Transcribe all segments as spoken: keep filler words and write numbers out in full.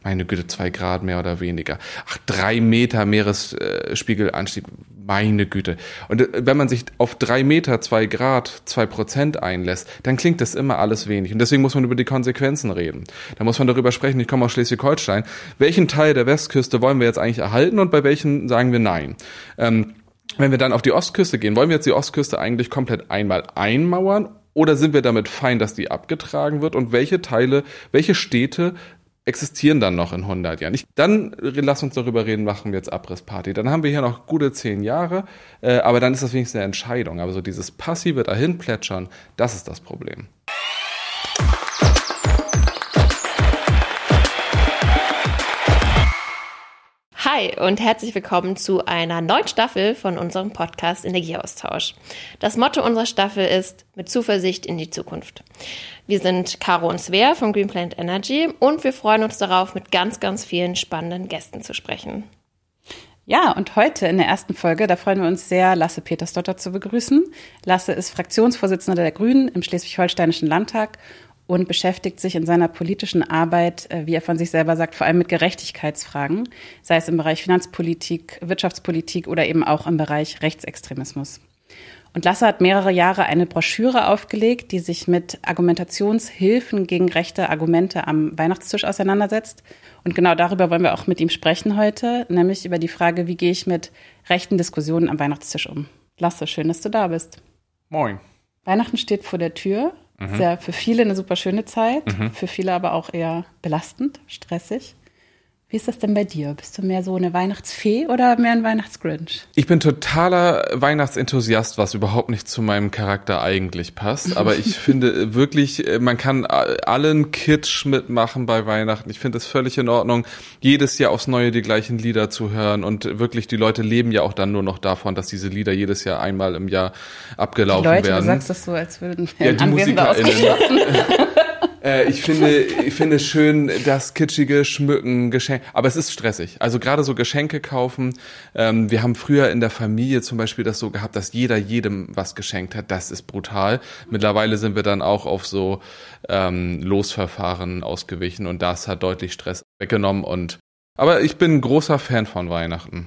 Meine Güte, zwei Grad mehr oder weniger. Ach, drei Meter Meeresspiegelanstieg, meine Güte. Und wenn man sich auf drei Meter, zwei Grad, zwei Prozent einlässt, dann klingt das immer alles wenig. Und deswegen muss man über die Konsequenzen reden. Da muss man darüber sprechen, ich komme aus Schleswig-Holstein, welchen Teil der Westküste wollen wir jetzt eigentlich erhalten und bei welchen sagen wir nein. Ähm, wenn wir dann auf die Ostküste gehen, wollen wir jetzt die Ostküste eigentlich komplett einmal einmauern oder sind wir damit fein, dass die abgetragen wird und welche Teile, welche Städte existieren dann noch in hundert Jahren. Ich, dann lass uns darüber reden, machen wir jetzt Abrissparty. Dann haben wir hier noch gute zehn Jahre, äh, aber dann ist das wenigstens eine Entscheidung. Aber so dieses passive Dahinplätschern, das ist das Problem. Hi und herzlich willkommen zu einer neuen Staffel von unserem Podcast Energieaustausch. Das Motto unserer Staffel ist mit Zuversicht in die Zukunft. Wir sind Caro und Svea von Green Planet Energy und wir freuen uns darauf, mit ganz, ganz vielen spannenden Gästen zu sprechen. Ja, und heute in der ersten Folge, da freuen wir uns sehr, Lasse Petersdotter zu begrüßen. Lasse ist Fraktionsvorsitzender der Grünen im Schleswig-Holsteinischen Landtag und beschäftigt sich in seiner politischen Arbeit, wie er von sich selber sagt, vor allem mit Gerechtigkeitsfragen, sei es im Bereich Finanzpolitik, Wirtschaftspolitik oder eben auch im Bereich Rechtsextremismus. Und Lasse hat mehrere Jahre eine Broschüre aufgelegt, die sich mit Argumentationshilfen gegen rechte Argumente am Weihnachtstisch auseinandersetzt. Und genau darüber wollen wir auch mit ihm sprechen heute, nämlich über die Frage, wie gehe ich mit rechten Diskussionen am Weihnachtstisch um. Lasse, schön, dass du da bist. Moin. Weihnachten steht vor der Tür. Mhm. Ist ja für viele eine super schöne Zeit, mhm. für viele aber auch eher belastend, stressig. Wie ist das denn bei dir? Bist du mehr so eine Weihnachtsfee oder mehr ein Weihnachtsgrinch? Ich bin totaler Weihnachtsenthusiast, was überhaupt nicht zu meinem Charakter eigentlich passt. Aber ich finde wirklich, man kann allen Kitsch mitmachen bei Weihnachten. Ich finde es völlig in Ordnung, jedes Jahr aufs Neue die gleichen Lieder zu hören. Und wirklich, die Leute leben ja auch dann nur noch davon, dass diese Lieder jedes Jahr einmal im Jahr abgelaufen werden. Die Leute, werden. Du sagst das so, als würden ja, die Anwesende ausgeschlossen. Äh, ich finde, ich finde schön das kitschige Schmücken, Geschenke, aber es ist stressig. Also gerade so Geschenke kaufen. Ähm, wir haben früher in der Familie zum Beispiel das so gehabt, dass jeder jedem was geschenkt hat. Das ist brutal. Mittlerweile sind wir dann auch auf so ähm, Losverfahren ausgewichen und das hat deutlich Stress weggenommen. Und aber ich bin ein großer Fan von Weihnachten.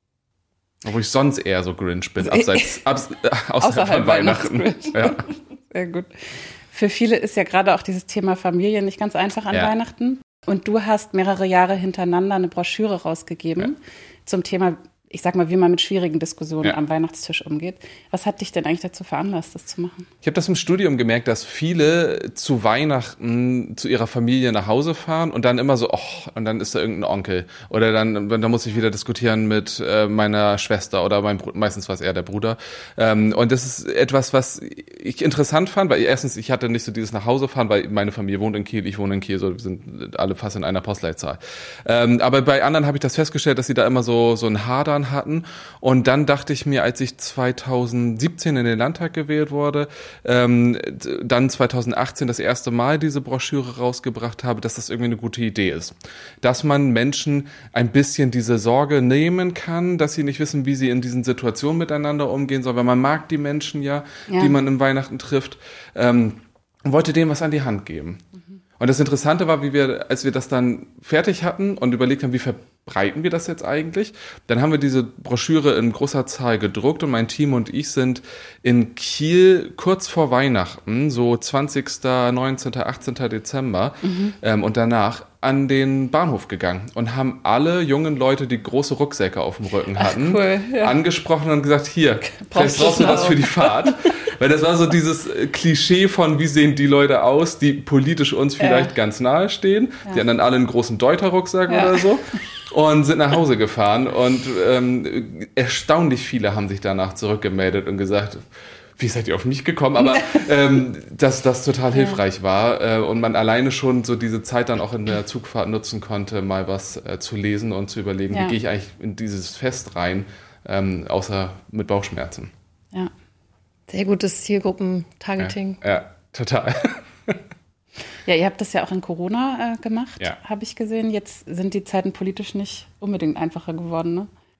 Obwohl ich sonst eher so Grinch bin, abseits, abs, äh, außerhalb, außerhalb von Weihnachten. Ja. Sehr gut. Für viele ist ja gerade auch dieses Thema Familie nicht ganz einfach an ja. Weihnachten. Und du hast mehrere Jahre hintereinander eine Broschüre rausgegeben ja. zum Thema, ich sag mal, wie man mit schwierigen Diskussionen ja. am Weihnachtstisch umgeht. Was hat dich denn eigentlich dazu veranlasst, das zu machen? Ich habe das im Studium gemerkt, dass viele zu Weihnachten zu ihrer Familie nach Hause fahren und dann immer so, oh, und dann ist da irgendein Onkel. Oder dann, dann muss ich wieder diskutieren mit äh, meiner Schwester oder meinem Bruder, meistens war es eher der Bruder. Ähm, und das ist etwas, was ich interessant fand, weil erstens, ich hatte nicht so dieses Nachhausefahren, weil meine Familie wohnt in Kiel, ich wohne in Kiel, so wir sind alle fast in einer Postleitzahl. Ähm, aber bei anderen habe ich das festgestellt, dass sie da immer so, so ein Hadern hatten. Und dann dachte ich mir, als ich zweitausendsiebzehn in den Landtag gewählt wurde, ähm, dann zweitausendachtzehn das erste Mal diese Broschüre rausgebracht habe, dass das irgendwie eine gute Idee ist. Dass man Menschen ein bisschen diese Sorge nehmen kann, dass sie nicht wissen, wie sie in diesen Situationen miteinander umgehen sollen, weil man mag die Menschen ja, ja. die man im Weihnachten trifft, ähm, und wollte denen was an die Hand geben. Mhm. Und das Interessante war, wie wir, als wir das dann fertig hatten und überlegt haben, wie verbreiten wir das jetzt eigentlich, dann haben wir diese Broschüre in großer Zahl gedruckt und mein Team und ich sind in Kiel kurz vor Weihnachten, so zwanzigsten, neunzehnten, achtzehnten Dezember mhm. ähm, und danach an den Bahnhof gegangen und haben alle jungen Leute, die große Rucksäcke auf dem Rücken hatten, Ach, cool, ja. angesprochen und gesagt, hier, vielleicht brauchst du was für die Fahrt. Weil das war so dieses Klischee von, wie sehen die Leute aus, die politisch uns vielleicht ja. ganz nahe stehen. Ja. Die hatten dann alle einen großen Deuter-Rucksack ja. oder so und sind nach Hause gefahren. Und ähm, erstaunlich viele haben sich danach zurückgemeldet und gesagt, wie seid ihr auf mich gekommen? Aber ähm, dass das total hilfreich war äh, und man alleine schon so diese Zeit dann auch in der Zugfahrt nutzen konnte, mal was äh, zu lesen und zu überlegen, ja. wie gehe ich eigentlich in dieses Fest rein, ähm, außer mit Bauchschmerzen. Ja. Sehr gutes Zielgruppen-Targeting. Ja, ja, total. Ja, ihr habt das ja auch in Corona äh, gemacht, ja. habe ich gesehen. Jetzt sind die Zeiten politisch nicht unbedingt einfacher geworden, ne?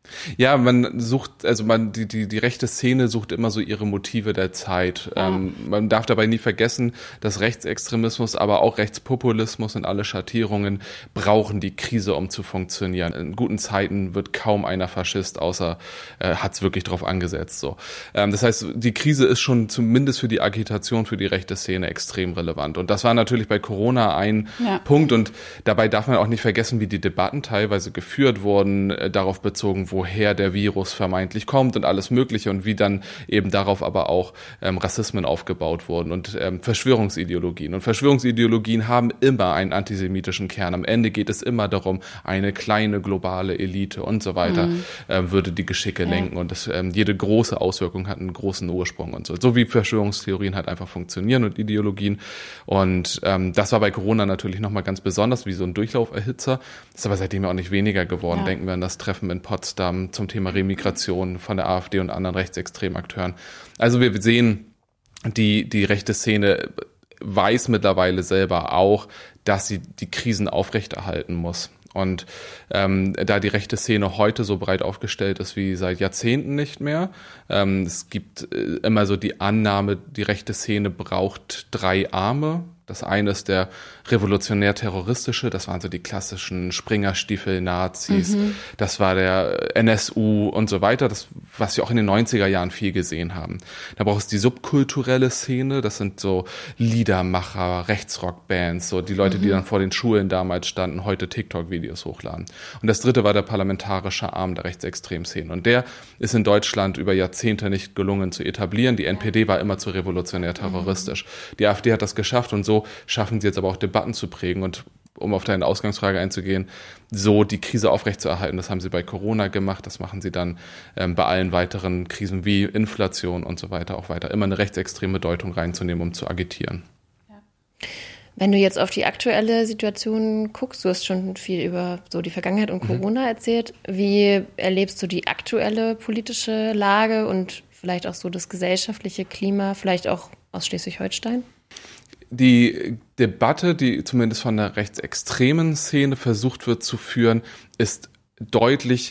Ja, man sucht, also man die die die rechte Szene sucht immer so ihre Motive der Zeit. Ja. Ähm, man darf dabei nie vergessen, dass Rechtsextremismus, aber auch Rechtspopulismus und alle Schattierungen brauchen die Krise, um zu funktionieren. In guten Zeiten wird kaum einer Faschist, außer äh, hat's wirklich drauf angesetzt. So, ähm, das heißt, die Krise ist schon zumindest für die Agitation für die rechte Szene extrem relevant. Und das war natürlich bei Corona ein ja. Punkt. Und dabei darf man auch nicht vergessen, wie die Debatten teilweise geführt wurden, äh, darauf bezogen, woher der Virus vermeintlich kommt und alles Mögliche und wie dann eben darauf aber auch ähm, Rassismen aufgebaut wurden und ähm, Verschwörungsideologien. Und Verschwörungsideologien haben immer einen antisemitischen Kern. Am Ende geht es immer darum, eine kleine globale Elite und so weiter mhm. ähm, würde die Geschicke ja. lenken und das, ähm, jede große Auswirkung hat einen großen Ursprung und so. So wie Verschwörungstheorien halt einfach funktionieren und Ideologien. Und ähm, das war bei Corona natürlich nochmal ganz besonders, wie so ein Durchlauferhitzer. Das ist aber seitdem ja auch nicht weniger geworden. Ja. Denken wir an das Treffen in Potsdam zum Thema Remigration von der AfD und anderen rechtsextremen Akteuren. Also wir sehen, die, die rechte Szene weiß mittlerweile selber auch, dass sie die Krisen aufrechterhalten muss. Und ähm, da die rechte Szene heute so breit aufgestellt ist wie seit Jahrzehnten nicht mehr, ähm, es gibt äh, immer so die Annahme, die rechte Szene braucht drei Arme. Das eine ist der revolutionär-terroristische, das waren so die klassischen Springerstiefel-Nazis, mhm. das war der N S U und so weiter, das, was wir auch in den neunziger Jahren viel gesehen haben. Da braucht es die subkulturelle Szene, das sind so Liedermacher, Rechtsrockbands, so die Leute, mhm. die dann vor den Schulen damals standen, heute TikTok-Videos hochladen. Und das dritte war der parlamentarische Arm der rechtsextremen Szene. Und der ist in Deutschland über Jahrzehnte nicht gelungen zu etablieren. Die N P D war immer zu revolutionär-terroristisch. Mhm. Die AfD hat das geschafft und so schaffen sie jetzt aber auch Debatten zu prägen und um auf deine Ausgangsfrage einzugehen, so die Krise aufrechtzuerhalten. Das haben sie bei Corona gemacht, das machen sie dann ähm, bei allen weiteren Krisen wie Inflation und so weiter auch weiter. Immer eine rechtsextreme Deutung reinzunehmen, um zu agitieren. Ja. Wenn du jetzt auf die aktuelle Situation guckst, du hast schon viel über so die Vergangenheit und Corona mhm. erzählt. Wie erlebst du die aktuelle politische Lage und vielleicht auch so das gesellschaftliche Klima, vielleicht auch aus Schleswig-Holstein? Die Debatte, die zumindest von der rechtsextremen Szene versucht wird zu führen, ist deutlich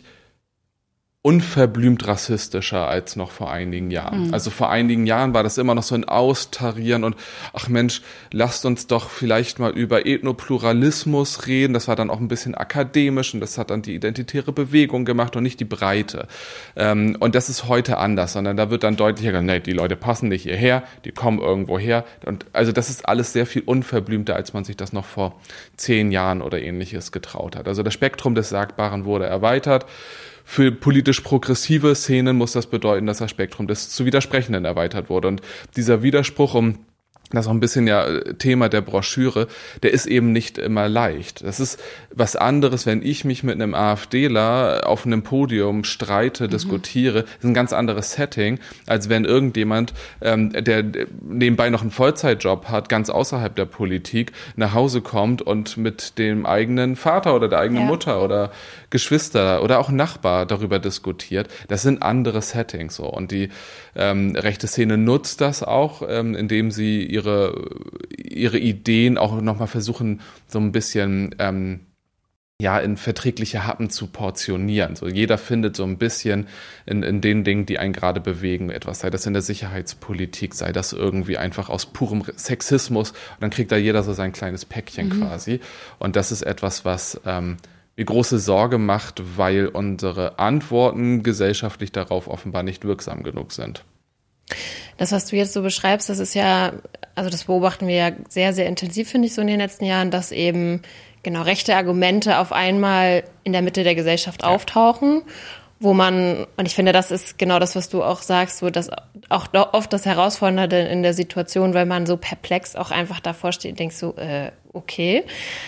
unverblümt rassistischer als noch vor einigen Jahren. Mhm. Also vor einigen Jahren war das immer noch so ein Austarieren und ach Mensch, lasst uns doch vielleicht mal über Ethnopluralismus reden. Das war dann auch ein bisschen akademisch und das hat dann die identitäre Bewegung gemacht und nicht die Breite. Ähm, und das ist heute anders, sondern da wird dann deutlicher gesagt, nee, die Leute passen nicht hierher, die kommen irgendwo her. Und also das ist alles sehr viel unverblümter, als man sich das noch vor zehn Jahren oder ähnliches getraut hat. Also das Spektrum des Sagbaren wurde erweitert. Für politisch progressive Szenen muss das bedeuten, dass das Spektrum des zu Widersprechenden erweitert wurde. Und dieser Widerspruch, um das ist auch ein bisschen ja Thema der Broschüre, der ist eben nicht immer leicht. Das ist was anderes, wenn ich mich mit einem AfDler auf einem Podium streite, mhm. diskutiere, das ist ein ganz anderes Setting, als wenn irgendjemand, ähm, der nebenbei noch einen Vollzeitjob hat, ganz außerhalb der Politik, nach Hause kommt und mit dem eigenen Vater oder der eigenen ja. Mutter oder Geschwister oder auch Nachbar darüber diskutiert. Das sind andere Settings so. Und die ähm, rechte Szene nutzt das auch, ähm, indem sie ihre ihre Ideen auch nochmal versuchen, so ein bisschen ähm, ja in verträgliche Happen zu portionieren. So jeder findet so ein bisschen in, in den Dingen, die einen gerade bewegen, etwas. Sei das in der Sicherheitspolitik, sei das irgendwie einfach aus purem Sexismus. Und dann kriegt da jeder so sein kleines Päckchen mhm. quasi. Und das ist etwas, was ähm, mir große Sorge macht, weil unsere Antworten gesellschaftlich darauf offenbar nicht wirksam genug sind. Das, was du jetzt so beschreibst, das ist ja, also das beobachten wir ja sehr, sehr intensiv, finde ich, so in den letzten Jahren, dass eben genau rechte Argumente auf einmal in der Mitte der Gesellschaft ja. auftauchen, wo man, und ich finde, das ist genau das, was du auch sagst, so das auch oft das Herausfordernde in der Situation, weil man so perplex auch einfach davor steht und denkst so, äh, okay.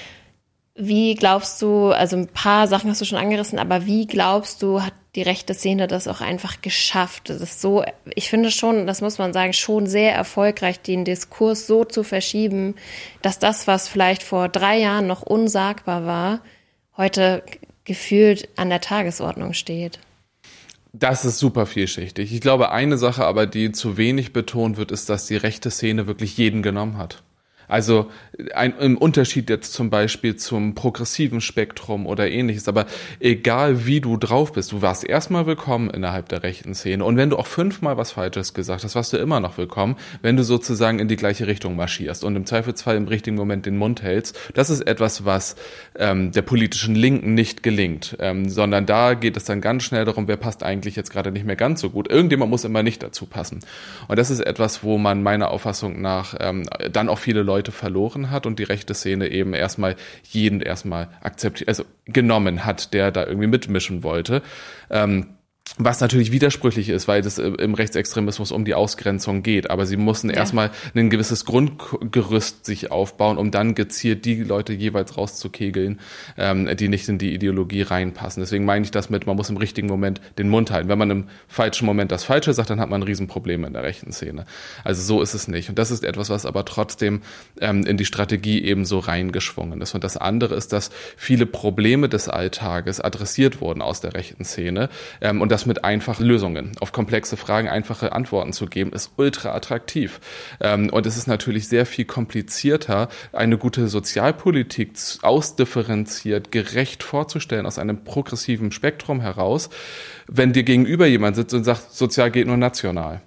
Wie glaubst du, also ein paar Sachen hast du schon angerissen, aber wie glaubst du, hat die rechte Szene das auch einfach geschafft? Das ist so, ich finde schon, das muss man sagen, schon sehr erfolgreich, den Diskurs so zu verschieben, dass das, was vielleicht vor drei Jahren noch unsagbar war, heute gefühlt an der Tagesordnung steht. Das ist super vielschichtig. Ich glaube, eine Sache aber, die zu wenig betont wird, ist, dass die rechte Szene wirklich jeden genommen hat. Also ein, im Unterschied jetzt zum Beispiel zum progressiven Spektrum oder ähnliches, aber egal wie du drauf bist, du warst erstmal willkommen innerhalb der rechten Szene und wenn du auch fünfmal was Falsches gesagt hast, warst du immer noch willkommen, wenn du sozusagen in die gleiche Richtung marschierst und im Zweifelsfall im richtigen Moment den Mund hältst. Das ist etwas, was ähm, der politischen Linken nicht gelingt, ähm, sondern da geht es dann ganz schnell darum, wer passt eigentlich jetzt gerade nicht mehr ganz so gut. Irgendjemand muss immer nicht dazu passen. Und das ist etwas, wo man meiner Auffassung nach ähm, dann auch viele Leute verloren hat und die rechte Szene eben erstmal jeden erstmal akzeptiert, also genommen hat, der da irgendwie mitmischen wollte. Ähm, Was natürlich widersprüchlich ist, weil es im Rechtsextremismus um die Ausgrenzung geht. Aber sie mussten ja. erstmal ein gewisses Grundgerüst sich aufbauen, um dann gezielt die Leute jeweils rauszukegeln, ähm, die nicht in die Ideologie reinpassen. Deswegen meine ich das mit, man muss im richtigen Moment den Mund halten. Wenn man im falschen Moment das Falsche sagt, dann hat man ein Riesenproblem in der rechten Szene. Also so ist es nicht. Und das ist etwas, was aber trotzdem ähm, in die Strategie eben so reingeschwungen ist. Und das andere ist, dass viele Probleme des Alltages adressiert wurden aus der rechten Szene. Ähm, und das mit einfachen Lösungen. Auf komplexe Fragen einfache Antworten zu geben, ist ultra attraktiv. Ähm, und es ist natürlich sehr viel komplizierter, eine gute Sozialpolitik ausdifferenziert, gerecht vorzustellen aus einem progressiven Spektrum heraus, wenn dir gegenüber jemand sitzt und sagt, sozial geht nur national.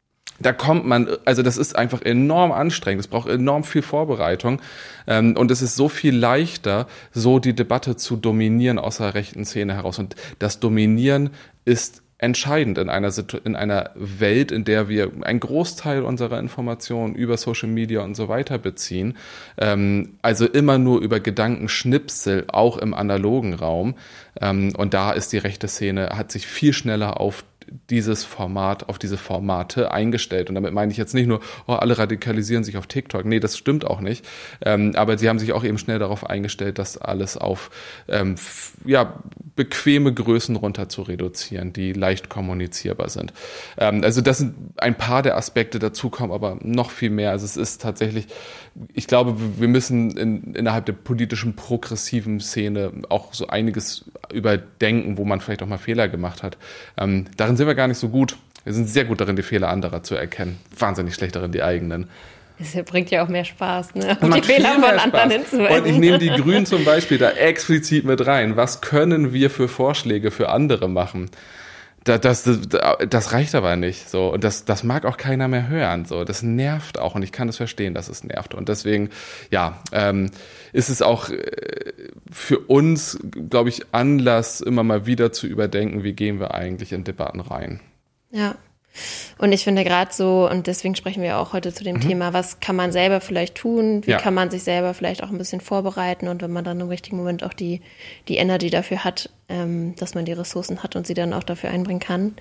Da kommt man, also das ist einfach enorm anstrengend, es braucht enorm viel Vorbereitung ähm, und es ist so viel leichter, so die Debatte zu dominieren aus der rechten Szene heraus. Und das Dominieren ist entscheidend in einer Situ- in einer Welt, in der wir einen Großteil unserer Informationen über Social Media und so weiter beziehen, ähm, also immer nur über Gedankenschnipsel, auch im analogen Raum. Ähm, und da ist die rechte Szene, hat sich viel schneller auf dieses Format, auf diese Formate eingestellt. Und damit meine ich jetzt nicht nur, oh, alle radikalisieren sich auf TikTok. Nee, das stimmt auch nicht. Ähm, aber sie haben sich auch eben schnell darauf eingestellt, das alles auf ähm, f- ja, bequeme Größen runter zu reduzieren, die leicht kommunizierbar sind. Ähm, also das sind ein paar der Aspekte, dazu kommen aber noch viel mehr. Also es ist tatsächlich, ich glaube, wir müssen in, innerhalb der politischen progressiven Szene auch so einiges überdenken, wo man vielleicht auch mal Fehler gemacht hat. Ähm, darin sind wir gar nicht so gut. Wir sind sehr gut darin, die Fehler anderer zu erkennen. Wahnsinnig schlecht darin, die eigenen. Das bringt ja auch mehr Spaß, ne? Um die Fehler von anderen hinzuwenden. Und ich nehme die Grünen zum Beispiel da explizit mit rein. Was können wir für Vorschläge für andere machen? Das, das, das reicht aber nicht. So. Und das, das mag auch keiner mehr hören. So. Das nervt auch und ich kann das verstehen, dass es nervt. Und deswegen, ja, ähm, ist es auch äh, für uns, glaube ich, Anlass, immer mal wieder zu überdenken, wie gehen wir eigentlich in Debatten rein. Ja. Und ich finde gerade so, und deswegen sprechen wir auch heute zu dem mhm. Thema, was kann man selber vielleicht tun, wie ja. kann man sich selber vielleicht auch ein bisschen vorbereiten und wenn man dann im richtigen Moment auch die, die Energy dafür hat, ähm, dass man die Ressourcen hat und sie dann auch dafür einbringen kann.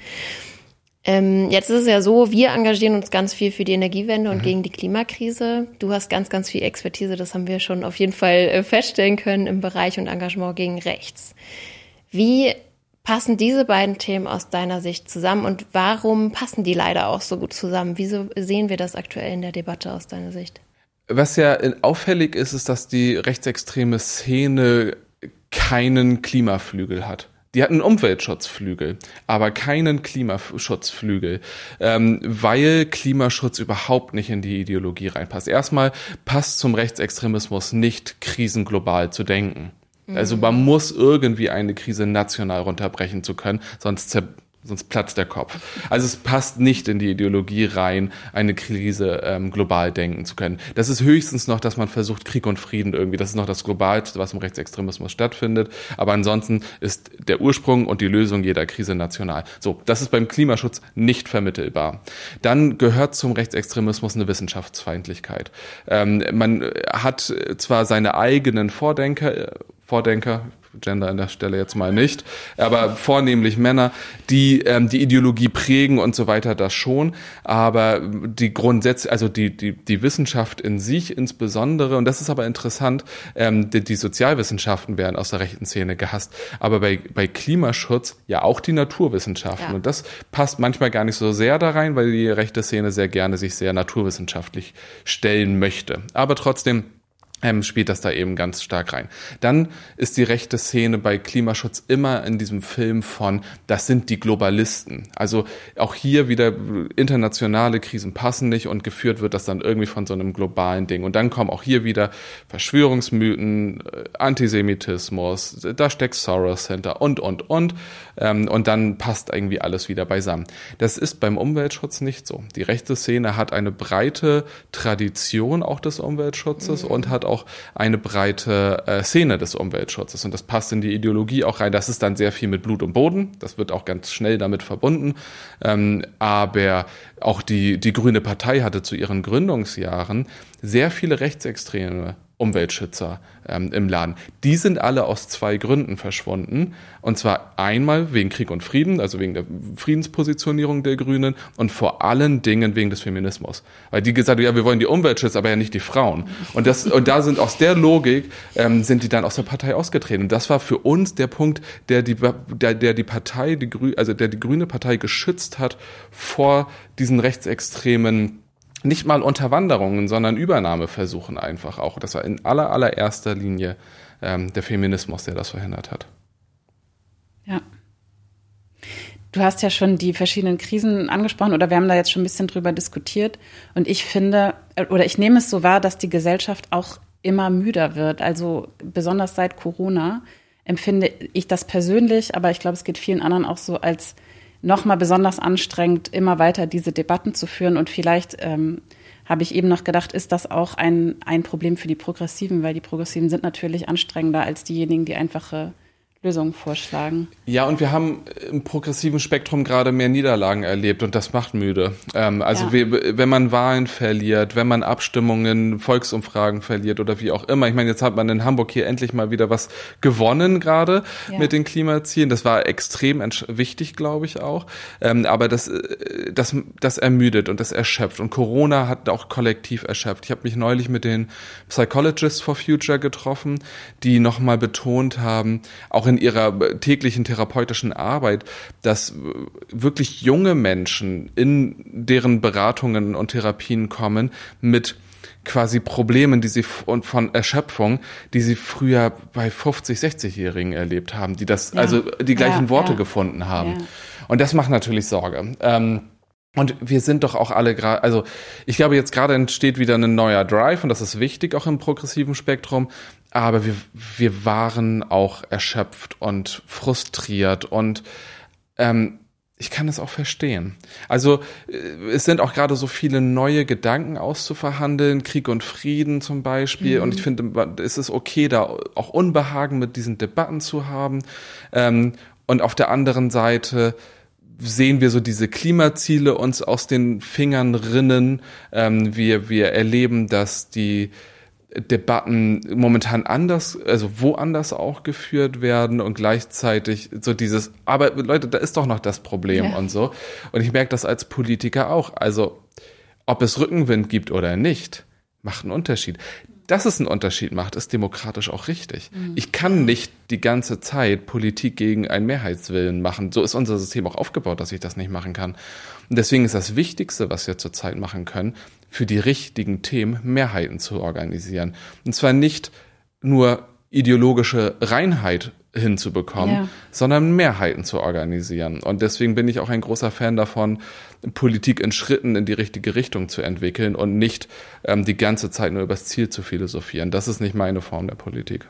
Ähm, jetzt ist es ja so, wir engagieren uns ganz viel für die Energiewende und mhm. gegen die Klimakrise. Du hast ganz, ganz viel Expertise, das haben wir schon auf jeden Fall äh, feststellen können im Bereich und Engagement gegen rechts. Wie passen diese beiden Themen aus deiner Sicht zusammen und warum passen die leider auch so gut zusammen? Wieso sehen wir das aktuell in der Debatte aus deiner Sicht? Was ja auffällig ist, ist, dass die rechtsextreme Szene keinen Klimaflügel hat. Die hat einen Umweltschutzflügel, aber keinen Klimaschutzflügel, ähm, weil Klimaschutz überhaupt nicht in die Ideologie reinpasst. Erstmal passt zum Rechtsextremismus nicht, Krisen global zu denken. Also man muss irgendwie eine Krise national runterbrechen zu können, sonst zer- sonst platzt der Kopf. Also es passt nicht in die Ideologie rein, eine Krise ähm, global denken zu können. Das ist höchstens noch, dass man versucht, Krieg und Frieden irgendwie, das ist noch das Globalste, was im Rechtsextremismus stattfindet. Aber ansonsten ist der Ursprung und die Lösung jeder Krise national. So, das ist beim Klimaschutz nicht vermittelbar. Dann gehört zum Rechtsextremismus eine Wissenschaftsfeindlichkeit. Ähm, man hat zwar seine eigenen Vordenker, Vordenker, Gender an der Stelle jetzt mal nicht, aber vornehmlich Männer, die ähm, die Ideologie prägen und so weiter, das schon, aber die Grundsätze, also die die die Wissenschaft in sich insbesondere, und das ist aber interessant, ähm, die, die Sozialwissenschaften werden aus der rechten Szene gehasst, aber bei bei Klimaschutz ja auch die Naturwissenschaften, ja. Und das passt manchmal gar nicht so sehr da rein, weil die rechte Szene sehr gerne sich sehr naturwissenschaftlich stellen möchte, aber trotzdem Ähm, spielt das da eben ganz stark rein. Dann ist die rechte Szene bei Klimaschutz immer in diesem Film von, das sind die Globalisten. Also auch hier wieder internationale Krisen passen nicht und geführt wird das dann irgendwie von so einem globalen Ding. Und dann kommen auch hier wieder Verschwörungsmythen, Antisemitismus, da steckt Soros hinter und, und, und. Ähm, und dann passt irgendwie alles wieder beisammen. Das ist beim Umweltschutz nicht so. Die rechte Szene hat eine breite Tradition auch des Umweltschutzes mhm. und hat auch eine breite äh, Szene des Umweltschutzes. Und das passt in die Ideologie auch rein. Das ist dann sehr viel mit Blut und Boden. Das wird auch ganz schnell damit verbunden. Ähm, aber auch die, die Grüne Partei hatte zu ihren Gründungsjahren sehr viele rechtsextreme Umweltschützer ähm, im Laden. Die sind alle aus zwei Gründen verschwunden. Und zwar einmal wegen Krieg und Frieden, also wegen der Friedenspositionierung der Grünen und vor allen Dingen wegen des Feminismus. Weil die gesagt haben, ja, wir wollen die Umwelt schützen, aber ja nicht die Frauen. Und das und da sind aus der Logik ähm, sind die dann aus der Partei ausgetreten. Und das war für uns der Punkt, der die der, der die Partei, die Grü- also der die Grüne Partei geschützt hat vor diesen rechtsextremen nicht mal Unterwanderungen, sondern Übernahmeversuchen einfach auch. Das war in aller, allererster Linie ähm, der Feminismus, der das verhindert hat. Ja. Du hast ja schon die verschiedenen Krisen angesprochen oder wir haben da jetzt schon ein bisschen drüber diskutiert. Und ich finde, oder ich nehme es so wahr, dass die Gesellschaft auch immer müder wird. Also besonders seit Corona empfinde ich das persönlich, aber ich glaube, es geht vielen anderen auch so, als nochmal besonders anstrengend, immer weiter diese Debatten zu führen. Und vielleicht ähm, habe ich eben noch gedacht, ist das auch ein, ein Problem für die Progressiven, weil die Progressiven sind natürlich anstrengender als diejenigen, die einfache Lösungen vorschlagen. Ja, und wir haben im progressiven Spektrum gerade mehr Niederlagen erlebt und das macht müde. Ähm, also ja. wir, wenn man Wahlen verliert, wenn man Abstimmungen, Volksumfragen verliert oder wie auch immer. Ich meine, jetzt hat man in Hamburg hier endlich mal wieder was gewonnen gerade ja. mit den Klimazielen. Das war extrem entsch- wichtig, glaube ich auch. Ähm, aber das, das, das ermüdet und das erschöpft. Und Corona hat auch kollektiv erschöpft. Ich habe mich neulich mit den Psychologists for Future getroffen, die nochmal betont haben, auch in ihrer täglichen therapeutischen Arbeit, dass wirklich junge Menschen in deren Beratungen und Therapien kommen mit quasi Problemen, die sie und von Erschöpfung, die sie früher bei fünfzig-, sechzigjährigen erlebt haben, die das, ja. also die gleichen ja, Worte ja. gefunden haben. Ja. Und das macht natürlich Sorge. Ähm, Und wir sind doch auch alle gerade, also ich glaube, jetzt gerade entsteht wieder ein neuer Drive und das ist wichtig auch im progressiven Spektrum, aber wir, wir waren auch erschöpft und frustriert und ähm, ich kann es auch verstehen. Also es sind auch gerade so viele neue Gedanken auszuverhandeln, Krieg und Frieden zum Beispiel. Mhm. Und ich finde, es ist okay, da auch Unbehagen mit diesen Debatten zu haben. Ähm, und auf der anderen Seite sehen wir so diese Klimaziele uns aus den Fingern rinnen. Ähm, wir, wir erleben, dass die Debatten momentan anders, also woanders auch geführt werden und gleichzeitig so dieses, aber Leute, da ist doch noch das Problem ja. und so. Und ich merke das als Politiker auch. Also, ob es Rückenwind gibt oder nicht, macht einen Unterschied. Dass es einen Unterschied macht, ist demokratisch auch richtig. Mhm. Ich kann nicht die ganze Zeit Politik gegen einen Mehrheitswillen machen. So ist unser System auch aufgebaut, dass ich das nicht machen kann. Und deswegen ist das Wichtigste, was wir zurzeit machen können, für die richtigen Themen Mehrheiten zu organisieren. Und zwar nicht nur ideologische Reinheit hinzubekommen, ja. sondern Mehrheiten zu organisieren. Und deswegen bin ich auch ein großer Fan davon, Politik in Schritten in die richtige Richtung zu entwickeln und nicht ähm, die ganze Zeit nur übers Ziel zu philosophieren. Das ist nicht meine Form der Politik.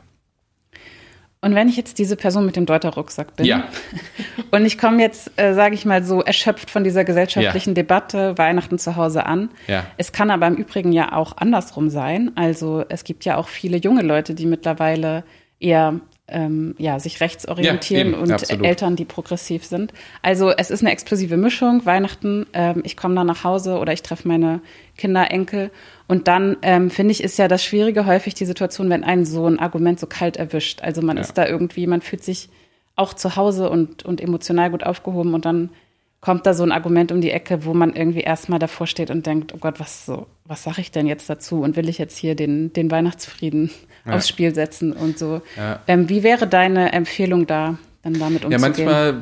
Und wenn ich jetzt diese Person mit dem Deuter-Rucksack bin ja. und ich komme jetzt, äh, sage ich mal so, erschöpft von dieser gesellschaftlichen ja. Debatte, Weihnachten zu Hause an. Ja. Es kann aber im Übrigen ja auch andersrum sein. Also es gibt ja auch viele junge Leute, die mittlerweile eher ähm, ja, sich rechts orientieren ja, und absolut. Eltern, die progressiv sind. Also es ist eine explosive Mischung. Weihnachten, ähm, ich komme dann nach Hause oder ich treffe meine Kinder, Enkel. Und dann, ähm, finde ich, ist ja das Schwierige häufig die Situation, wenn einen so ein Argument so kalt erwischt. Also man ja. ist da irgendwie, man fühlt sich auch zu Hause und, und emotional gut aufgehoben und dann kommt da so ein Argument um die Ecke, wo man irgendwie erstmal davor steht und denkt, oh Gott, was so, was sage ich denn jetzt dazu? Und will ich jetzt hier den, den Weihnachtsfrieden ja. aufs Spiel setzen und so? Ja. Ähm, wie wäre deine Empfehlung da, dann damit umzugehen? Ja, manchmal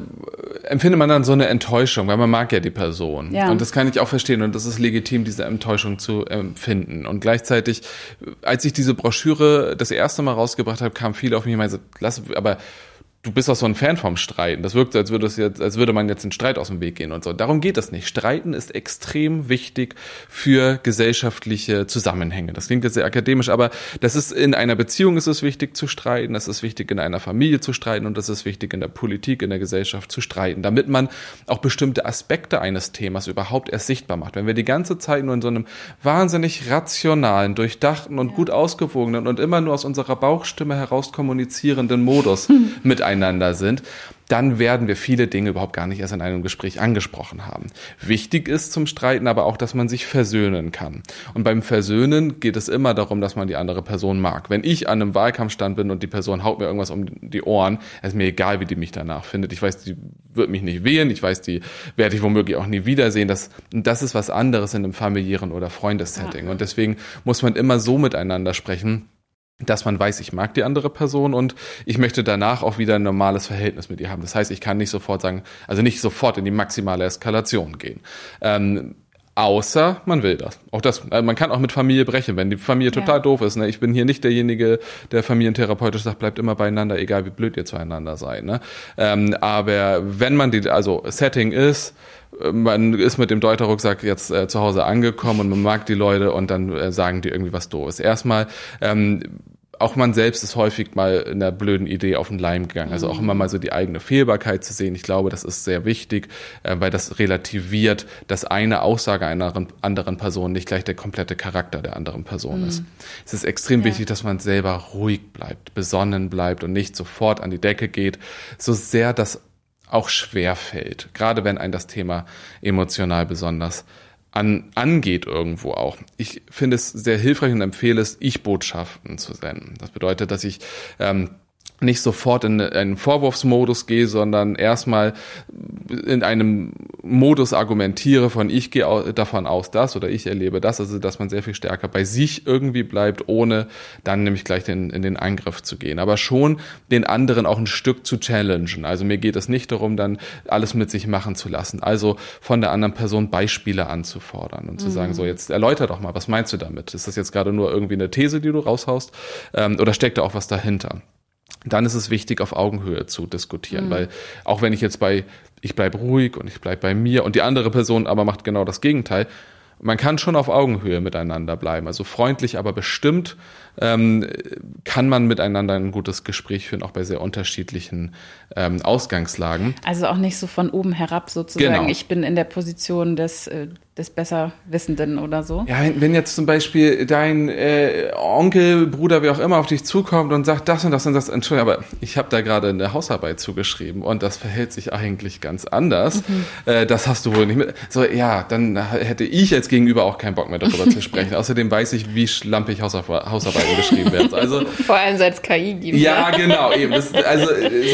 empfindet man dann so eine Enttäuschung, weil man mag ja die Person. Ja. Und das kann ich auch verstehen und das ist legitim, diese Enttäuschung zu empfinden. Und gleichzeitig, als ich diese Broschüre das erste Mal rausgebracht habe, kamen viele auf mich und meinten, lass, aber du bist doch so ein Fan vom Streiten. Das wirkt, als würde es jetzt, als würde man jetzt einen Streit aus dem Weg gehen und so. Darum geht es nicht. Streiten ist extrem wichtig für gesellschaftliche Zusammenhänge. Das klingt jetzt sehr akademisch, aber das ist in einer Beziehung ist es wichtig zu streiten, es ist wichtig in einer Familie zu streiten und es ist wichtig in der Politik, in der Gesellschaft zu streiten, damit man auch bestimmte Aspekte eines Themas überhaupt erst sichtbar macht. Wenn wir die ganze Zeit nur in so einem wahnsinnig rationalen, durchdachten und ja. gut ausgewogenen und immer nur aus unserer Bauchstimme heraus kommunizierenden Modus hm. miteinander sind, dann werden wir viele Dinge überhaupt gar nicht erst in einem Gespräch angesprochen haben. Wichtig ist zum Streiten aber auch, dass man sich versöhnen kann. Und beim Versöhnen geht es immer darum, dass man die andere Person mag. Wenn ich an einem Wahlkampfstand bin und die Person haut mir irgendwas um die Ohren, ist mir egal, wie die mich danach findet. Ich weiß, die wird mich nicht wählen. Ich weiß, die werde ich womöglich auch nie wiedersehen. Das, das ist was anderes in einem familiären oder Freundessetting. Ja. Und deswegen muss man immer so miteinander sprechen, dass man weiß, ich mag die andere Person und ich möchte danach auch wieder ein normales Verhältnis mit ihr haben. Das heißt, ich kann nicht sofort sagen, also nicht sofort in die maximale Eskalation gehen. Ähm, außer man will das. Auch das, also man kann auch mit Familie brechen, wenn die Familie total ja. doof ist. Ne? Ich bin hier nicht derjenige, der familientherapeutisch sagt, bleibt immer beieinander, egal wie blöd ihr zueinander seid. Ne? Ähm, aber wenn man die, also Setting ist, man ist mit dem Deuter-Rucksack jetzt äh, zu Hause angekommen und man mag die Leute und dann äh, sagen die irgendwie was Doofes. Erstmal, ähm, auch man selbst ist häufig mal in einer blöden Idee auf den Leim gegangen. Also auch immer mal so die eigene Fehlbarkeit zu sehen. Ich glaube, das ist sehr wichtig, äh, weil das relativiert, dass eine Aussage einer anderen Person nicht gleich der komplette Charakter der anderen Person mhm. ist. Es ist extrem ja. wichtig, dass man selber ruhig bleibt, besonnen bleibt und nicht sofort an die Decke geht, so sehr das auch schwer fällt, gerade wenn ein das Thema emotional besonders an, angeht irgendwo auch. Ich finde es sehr hilfreich und empfehle es, Ich-Botschaften zu senden. Das bedeutet, dass ich ähm, nicht sofort in einen Vorwurfsmodus gehe, sondern erstmal in einem Modus argumentiere von ich gehe davon aus das oder ich erlebe das, also dass man sehr viel stärker bei sich irgendwie bleibt, ohne dann nämlich gleich den, in den Angriff zu gehen. Aber schon den anderen auch ein Stück zu challengen. Also mir geht es nicht darum, dann alles mit sich machen zu lassen. Also von der anderen Person Beispiele anzufordern und zu mhm. sagen, so jetzt erläuter doch mal, was meinst du damit? Ist das jetzt gerade nur irgendwie eine These, die du raushaust? Ähm, oder steckt da auch was dahinter? Dann ist es wichtig, auf Augenhöhe zu diskutieren, mhm. weil auch wenn ich jetzt bei, ich bleib ruhig und ich bleib bei mir und die andere Person aber macht genau das Gegenteil, man kann schon auf Augenhöhe miteinander bleiben, also freundlich, aber bestimmt ähm, kann man miteinander ein gutes Gespräch führen, auch bei sehr unterschiedlichen ähm, Ausgangslagen. Also auch nicht so von oben herab sozusagen, genau. Ich bin in der Position des, äh, des Besserwissenden oder so. Ja, wenn, wenn jetzt zum Beispiel dein äh, Onkel, Bruder, wie auch immer auf dich zukommt und sagt das und das und das, Entschuldigung, aber ich habe da gerade eine Hausarbeit zugeschrieben und das verhält sich eigentlich ganz anders. Mhm. Äh, das hast du wohl nicht mit. So, ja, dann hätte ich als Gegenüber auch keinen Bock mehr darüber zu sprechen. Außerdem weiß ich, wie schlampig Hausarbeit Hausarbeiten geschrieben werden. Also, vor allem seit es K I gibt. Ja, genau. Eben. Das, also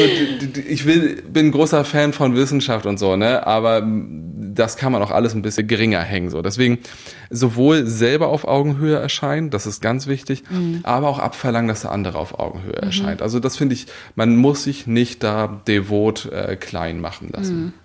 so, ich will, bin großer Fan von Wissenschaft und so, ne, aber das kann man auch alles ein bisschen geringer hängen. So. Deswegen sowohl selber auf Augenhöhe erscheinen, das ist ganz wichtig, mhm. aber auch abverlangen, dass der andere auf Augenhöhe mhm. erscheint. Also das finde ich, man muss sich nicht da devot äh, klein machen lassen. Mhm.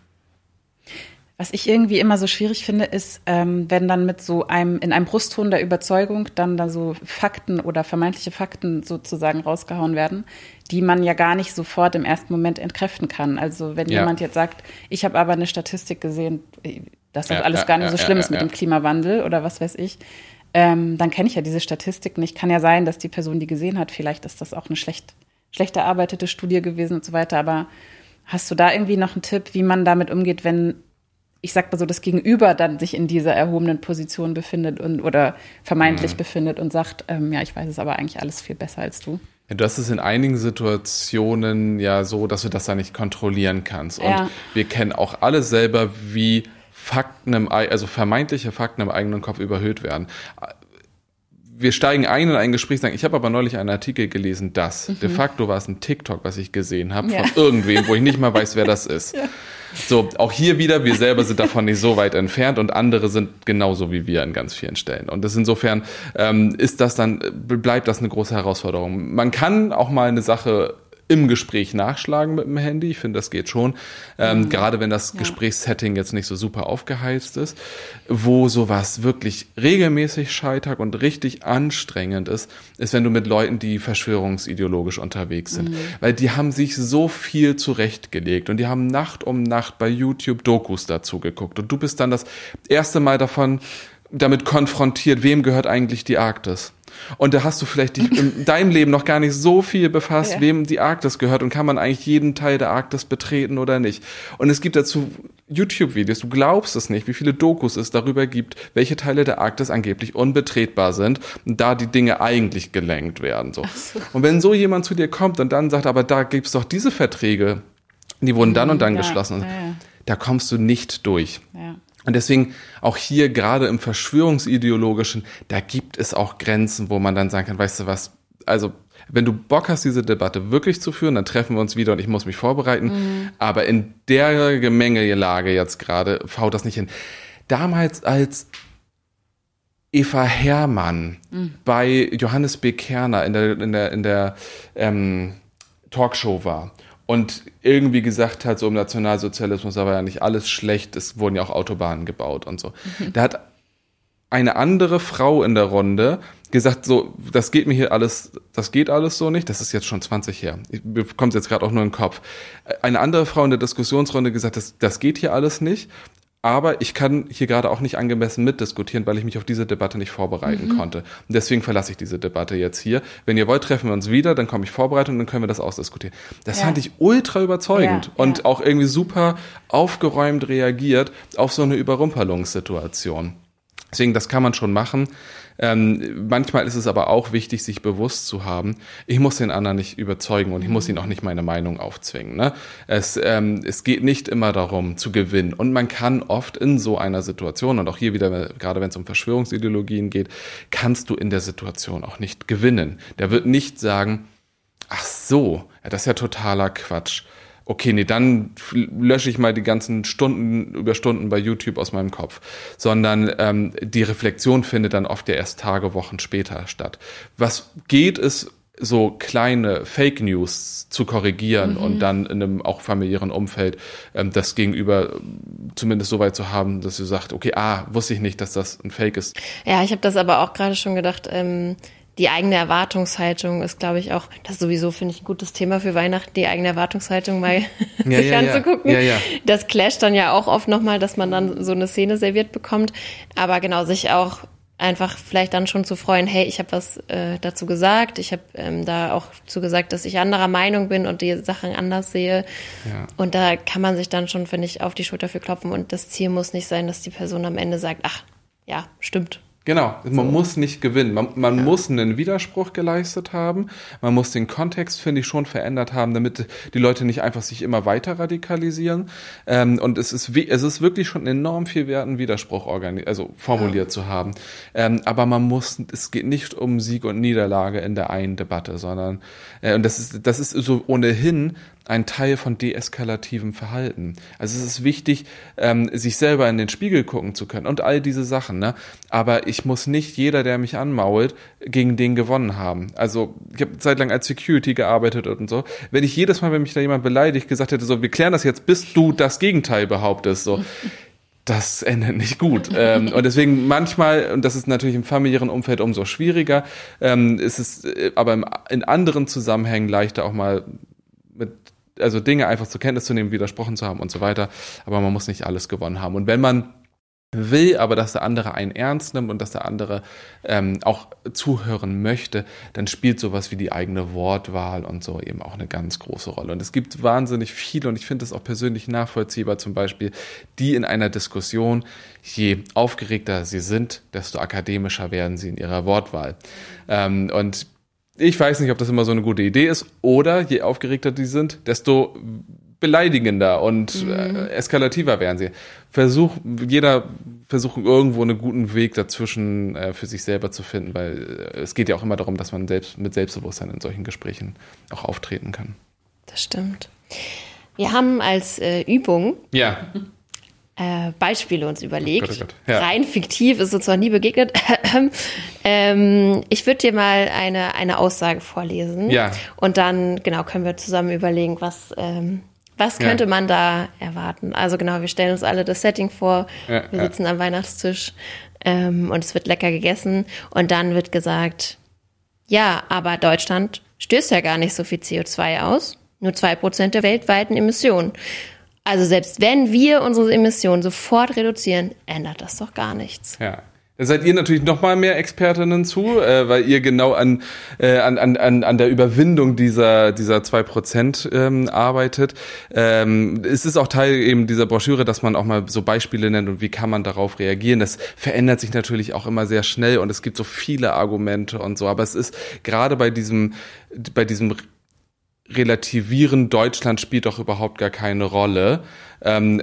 Was ich irgendwie immer so schwierig finde, ist, ähm, wenn dann mit so einem, in einem Brustton der Überzeugung dann da so Fakten oder vermeintliche Fakten sozusagen rausgehauen werden, die man ja gar nicht sofort im ersten Moment entkräften kann. Also wenn ja. jemand jetzt sagt, ich habe aber eine Statistik gesehen, dass das ja, alles ja, gar nicht ja, so schlimm ja, ist mit ja. dem Klimawandel oder was weiß ich, ähm, dann kenne ich ja diese Statistik nicht. Kann ja sein, dass die Person die gesehen hat, vielleicht ist das auch eine schlecht, schlecht erarbeitete Studie gewesen und so weiter. Aber hast du da irgendwie noch einen Tipp, wie man damit umgeht, wenn ich sag mal so, das Gegenüber dann sich in dieser erhobenen Position befindet und oder vermeintlich mhm. befindet und sagt, ähm, ja, ich weiß es aber eigentlich alles viel besser als du. Ja, du hast es in einigen Situationen ja so, dass du das da nicht kontrollieren kannst. Und ja. wir kennen auch alle selber, wie Fakten im, also vermeintliche Fakten im eigenen Kopf überhöht werden. Wir steigen ein in ein Gespräch und sagen, ich habe aber neulich einen Artikel gelesen, dass mhm. de facto war es ein TikTok, was ich gesehen habe, ja. von irgendwem, wo ich nicht mal weiß, wer das ist. Ja. So, auch hier wieder, wir selber sind davon nicht so weit entfernt und andere sind genauso wie wir an ganz vielen Stellen. Und das insofern ähm, ist das dann, bleibt das eine große Herausforderung. Man kann auch mal eine Sache im Gespräch nachschlagen mit dem Handy. Ich finde, das geht schon. Ähm, mhm. Gerade wenn das ja. Gesprächssetting jetzt nicht so super aufgeheizt ist. Wo sowas wirklich regelmäßig scheitert und richtig anstrengend ist, ist, wenn du mit Leuten, die verschwörungsideologisch unterwegs sind. Mhm. Weil die haben sich so viel zurechtgelegt und die haben Nacht um Nacht bei YouTube Dokus dazu geguckt. Und du bist dann das erste Mal davon damit konfrontiert, wem gehört eigentlich die Arktis? Und da hast du vielleicht dich in deinem Leben noch gar nicht so viel befasst, ja. wem die Arktis gehört und kann man eigentlich jeden Teil der Arktis betreten oder nicht. Und es gibt dazu YouTube-Videos, du glaubst es nicht, wie viele Dokus es darüber gibt, welche Teile der Arktis angeblich unbetretbar sind und da die Dinge eigentlich gelenkt werden. So. So. Und wenn so jemand zu dir kommt und dann sagt, aber da gibt's doch diese Verträge, die wurden dann und dann ja. geschlossen, ja, ja. da kommst du nicht durch. Ja. Und deswegen auch hier gerade im Verschwörungsideologischen, da gibt es auch Grenzen, wo man dann sagen kann, weißt du was, also wenn du Bock hast, diese Debatte wirklich zu führen, dann treffen wir uns wieder und ich muss mich vorbereiten. Mhm. Aber in der Gemengelage jetzt gerade haut das nicht hin. Damals als Eva Herrmann mhm. bei Johannes B. Kerner in der, in der, in der ähm, Talkshow war und irgendwie gesagt hat, so im Nationalsozialismus war ja nicht alles schlecht, es wurden ja auch Autobahnen gebaut und so. Mhm. Da hat eine andere Frau in der Runde gesagt, so, das geht mir hier alles, das geht alles so nicht, das ist jetzt schon zwanzig her. Mir kommt jetzt gerade auch nur in den Kopf. Eine andere Frau in der Diskussionsrunde gesagt, das, das geht hier alles nicht. Aber ich kann hier gerade auch nicht angemessen mitdiskutieren, weil ich mich auf diese Debatte nicht vorbereiten mhm. konnte. Und deswegen verlasse ich diese Debatte jetzt hier. Wenn ihr wollt, treffen wir uns wieder, dann komme ich vorbereitet und dann können wir das ausdiskutieren. Das ja. fand ich ultra überzeugend ja, und ja. auch irgendwie super aufgeräumt reagiert auf so eine Überrumpelungssituation. Deswegen, das kann man schon machen. Ähm, manchmal ist es aber auch wichtig, sich bewusst zu haben, ich muss den anderen nicht überzeugen und ich muss ihnen auch nicht meine Meinung aufzwingen. Ne? Es, ähm, es geht nicht immer darum, zu gewinnen. Und man kann oft in so einer Situation, und auch hier wieder, gerade wenn es um Verschwörungsideologien geht, kannst du in der Situation auch nicht gewinnen. Der wird nicht sagen, ach so, ja, das ist ja totaler Quatsch. Okay, nee, dann lösche ich mal die ganzen Stunden über Stunden bei YouTube aus meinem Kopf. Sondern ähm, die Reflexion findet dann oft ja erst Tage, Wochen später statt. Was geht, ist so kleine Fake News zu korrigieren mhm. und dann in einem auch familiären Umfeld ähm, das Gegenüber zumindest so weit zu haben, dass sie sagt, okay, ah, wusste ich nicht, dass das ein Fake ist. Ja, ich habe das aber auch gerade schon gedacht, ähm die eigene Erwartungshaltung ist, glaube ich, auch, das sowieso, finde ich, ein gutes Thema für Weihnachten, die eigene Erwartungshaltung mal ja, sich ja, anzugucken. Ja. Ja, ja. Das clasht dann ja auch oft nochmal, dass man dann so eine Szene serviert bekommt. Aber genau, sich auch einfach vielleicht dann schon zu freuen, hey, ich habe was äh, dazu gesagt, ich habe ähm, da auch zu gesagt, dass ich anderer Meinung bin und die Sachen anders sehe. Ja. Und da kann man sich dann schon, finde ich, auf die Schulter für klopfen. Und das Ziel muss nicht sein, dass die Person am Ende sagt, ach, ja, stimmt. Genau, man so. muss nicht gewinnen. Man, man ja. muss einen Widerspruch geleistet haben. Man muss den Kontext, finde ich, schon verändert haben, damit die Leute nicht einfach sich immer weiter radikalisieren. Ähm, und es ist, es ist wirklich schon enorm viel wert, einen Widerspruch organi- also formuliert ja. zu haben. Ähm, aber man muss, es geht nicht um Sieg und Niederlage in der einen Debatte, sondern, äh, und das ist, das ist so ohnehin ein Teil von deeskalativem Verhalten. Also es ist wichtig, ähm, sich selber in den Spiegel gucken zu können und all diese Sachen, ne? Aber ich muss nicht jeder, der mich anmault, gegen den gewonnen haben. Also ich habe zeitlang als Security gearbeitet und so. Wenn ich jedes Mal, wenn mich da jemand beleidigt, gesagt hätte, so, wir klären das jetzt, bis du das Gegenteil behauptest, so, das endet nicht gut. ähm, und deswegen manchmal, und das ist natürlich im familiären Umfeld umso schwieriger, ähm, ist es äh, aber im, in anderen Zusammenhängen leichter auch mal mit also Dinge einfach zur Kenntnis zu nehmen, widersprochen zu haben und so weiter. Aber man muss nicht alles gewonnen haben. Und wenn man will, aber dass der andere einen ernst nimmt und dass der andere ähm, auch zuhören möchte, dann spielt sowas wie die eigene Wortwahl und so eben auch eine ganz große Rolle. Und es gibt wahnsinnig viele, und ich finde das auch persönlich nachvollziehbar, zum Beispiel, die in einer Diskussion, je aufgeregter sie sind, desto akademischer werden sie in ihrer Wortwahl. Ähm, und ich weiß nicht, ob das immer so eine gute Idee ist, oder je aufgeregter die sind, desto beleidigender und mhm. äh, eskalativer werden sie. Versuch, jeder versucht irgendwo einen guten Weg dazwischen äh, für sich selber zu finden, weil äh, es geht ja auch immer darum, dass man selbst mit Selbstbewusstsein in solchen Gesprächen auch auftreten kann. Das stimmt. Wir haben als äh, Übung ja. äh, Beispiele uns überlegt. Oh Gott, oh Gott. Ja. Rein fiktiv, ist uns noch nie begegnet. ähm, ich würde dir mal eine, eine Aussage vorlesen. Ja. Und dann, genau, können wir zusammen überlegen, was, ähm, was könnte ja. man da erwarten. Also genau, wir stellen uns alle das Setting vor. Ja, wir ja. sitzen am Weihnachtstisch ähm, und es wird lecker gegessen. Und dann wird gesagt, ja, aber Deutschland stößt ja gar nicht so viel C O zwei aus. Nur zwei Prozent der weltweiten Emissionen. Also selbst wenn wir unsere Emissionen sofort reduzieren, ändert das doch gar nichts. Ja. Da seid ihr natürlich noch mal mehr Expertinnen zu, äh, weil ihr genau an, äh, an, an, an der Überwindung dieser, dieser zwei Prozent ähm, arbeitet. Ähm, es ist auch Teil eben dieser Broschüre, dass man auch mal so Beispiele nennt und wie kann man darauf reagieren. Das verändert sich natürlich auch immer sehr schnell und es gibt so viele Argumente und so. Aber es ist gerade bei diesem, bei diesem Relativieren, Deutschland spielt doch überhaupt gar keine Rolle. Ähm,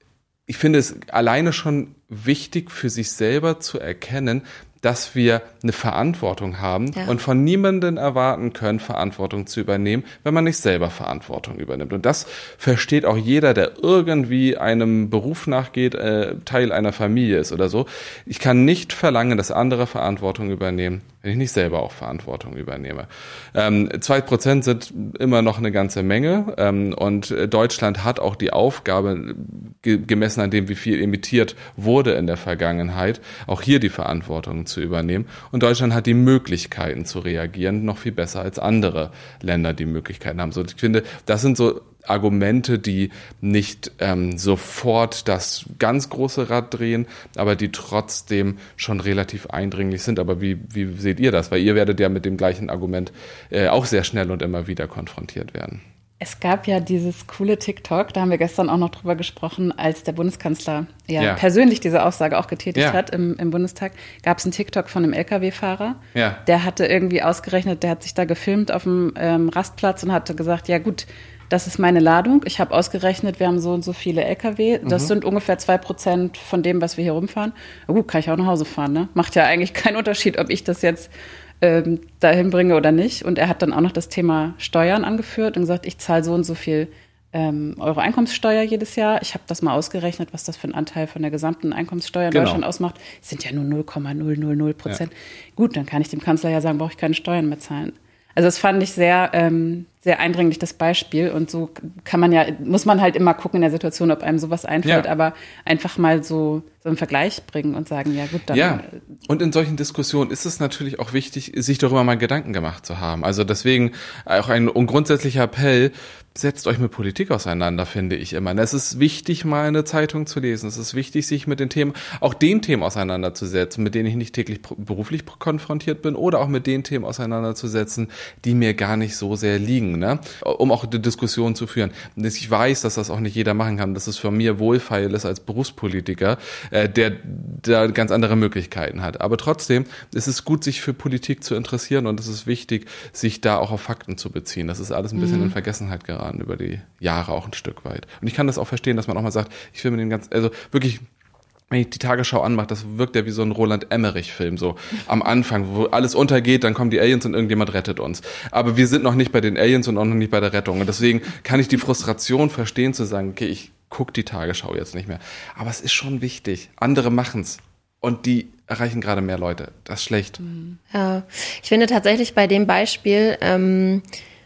ich finde es alleine schon wichtig für sich selber zu erkennen, dass wir eine Verantwortung haben ja. und von niemandem erwarten können, Verantwortung zu übernehmen, wenn man nicht selber Verantwortung übernimmt. Und das versteht auch jeder, der irgendwie einem Beruf nachgeht, äh, Teil einer Familie ist oder so. Ich kann nicht verlangen, dass andere Verantwortung übernehmen, wenn ich nicht selber auch Verantwortung übernehme. Ähm, zwei Prozent sind immer noch eine ganze Menge ähm, und Deutschland hat auch die Aufgabe, ge- gemessen an dem, wie viel emittiert wurde in der Vergangenheit, auch hier die Verantwortung zu übernehmen. Und Deutschland hat die Möglichkeiten zu reagieren, noch viel besser als andere Länder die Möglichkeiten haben. So, ich finde, das sind so Argumente, die nicht ähm, sofort das ganz große Rad drehen, aber die trotzdem schon relativ eindringlich sind. Aber wie, wie seht ihr das? Weil ihr werdet ja mit dem gleichen Argument äh, auch sehr schnell und immer wieder konfrontiert werden. Es gab ja dieses coole TikTok, da haben wir gestern auch noch drüber gesprochen, als der Bundeskanzler ja, ja. persönlich diese Aussage auch getätigt ja. hat im, im Bundestag, gab es einen TikTok von einem L K W-Fahrer, ja. der hatte irgendwie ausgerechnet, der hat sich da gefilmt auf dem ähm, Rastplatz und hatte gesagt, ja gut, das ist meine Ladung, ich habe ausgerechnet, wir haben so und so viele L K W, das mhm. sind ungefähr zwei Prozent von dem, was wir hier rumfahren. Na gut, kann ich auch nach Hause fahren, ne? Macht ja eigentlich keinen Unterschied, ob ich das jetzt ähm, dahin bringe oder nicht. Und er hat dann auch noch das Thema Steuern angeführt und gesagt, ich zahle so und so viel ähm, Euro Einkommenssteuer jedes Jahr. Ich habe das mal ausgerechnet, was das für ein Anteil von der gesamten Einkommenssteuer in genau. Deutschland ausmacht. Es sind ja nur null Komma null null null Prozent. Ja. Gut, dann kann ich dem Kanzler ja sagen, brauche ich keine Steuern mehr zahlen. Also das fand ich sehr, ähm, sehr eindringlich, das Beispiel. Und so kann man ja, muss man halt immer gucken in der Situation, ob einem sowas einfällt, ja. aber einfach mal so, so einen Vergleich bringen und sagen, ja gut, dann. Ja, und in solchen Diskussionen ist es natürlich auch wichtig, sich darüber mal Gedanken gemacht zu haben. Also deswegen auch ein grundsätzlicher Appell, setzt euch mit Politik auseinander, finde ich immer. Es ist wichtig, mal eine Zeitung zu lesen. Es ist wichtig, sich mit den Themen, auch den Themen auseinanderzusetzen, mit denen ich nicht täglich beruflich konfrontiert bin oder auch mit den Themen auseinanderzusetzen, die mir gar nicht so sehr liegen, ne? Um auch eine Diskussion zu führen. Ich weiß, dass das auch nicht jeder machen kann, dass es für mir wohlfeil ist als Berufspolitiker, äh, der da ganz andere Möglichkeiten hat. Aber trotzdem ist es gut, sich für Politik zu interessieren und es ist wichtig, sich da auch auf Fakten zu beziehen. Das ist alles ein bisschen mhm. in Vergessenheit geraten über die Jahre auch ein Stück weit. Und ich kann das auch verstehen, dass man auch mal sagt, ich will mir den ganz, also wirklich, wenn ich die Tagesschau anmache, das wirkt ja wie so ein Roland Emmerich-Film, so am Anfang, wo alles untergeht, dann kommen die Aliens und irgendjemand rettet uns. Aber wir sind noch nicht bei den Aliens und auch noch nicht bei der Rettung. Und deswegen kann ich die Frustration verstehen, zu sagen, okay, ich gucke die Tagesschau jetzt nicht mehr. Aber es ist schon wichtig. Andere machen's. Und die erreichen gerade mehr Leute. Das ist schlecht. Ja, ich finde tatsächlich bei dem Beispiel, ähm,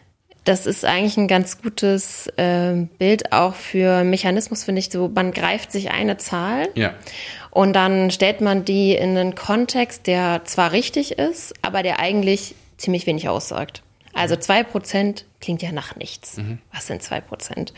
das ist eigentlich ein ganz gutes äh, Bild auch für Mechanismus, finde ich, so, man greift sich eine Zahl ja. und dann stellt man die in einen Kontext, der zwar richtig ist, aber der eigentlich ziemlich wenig aussagt. Also zwei Prozent klingt ja nach nichts. Mhm. Was sind zwei Prozent?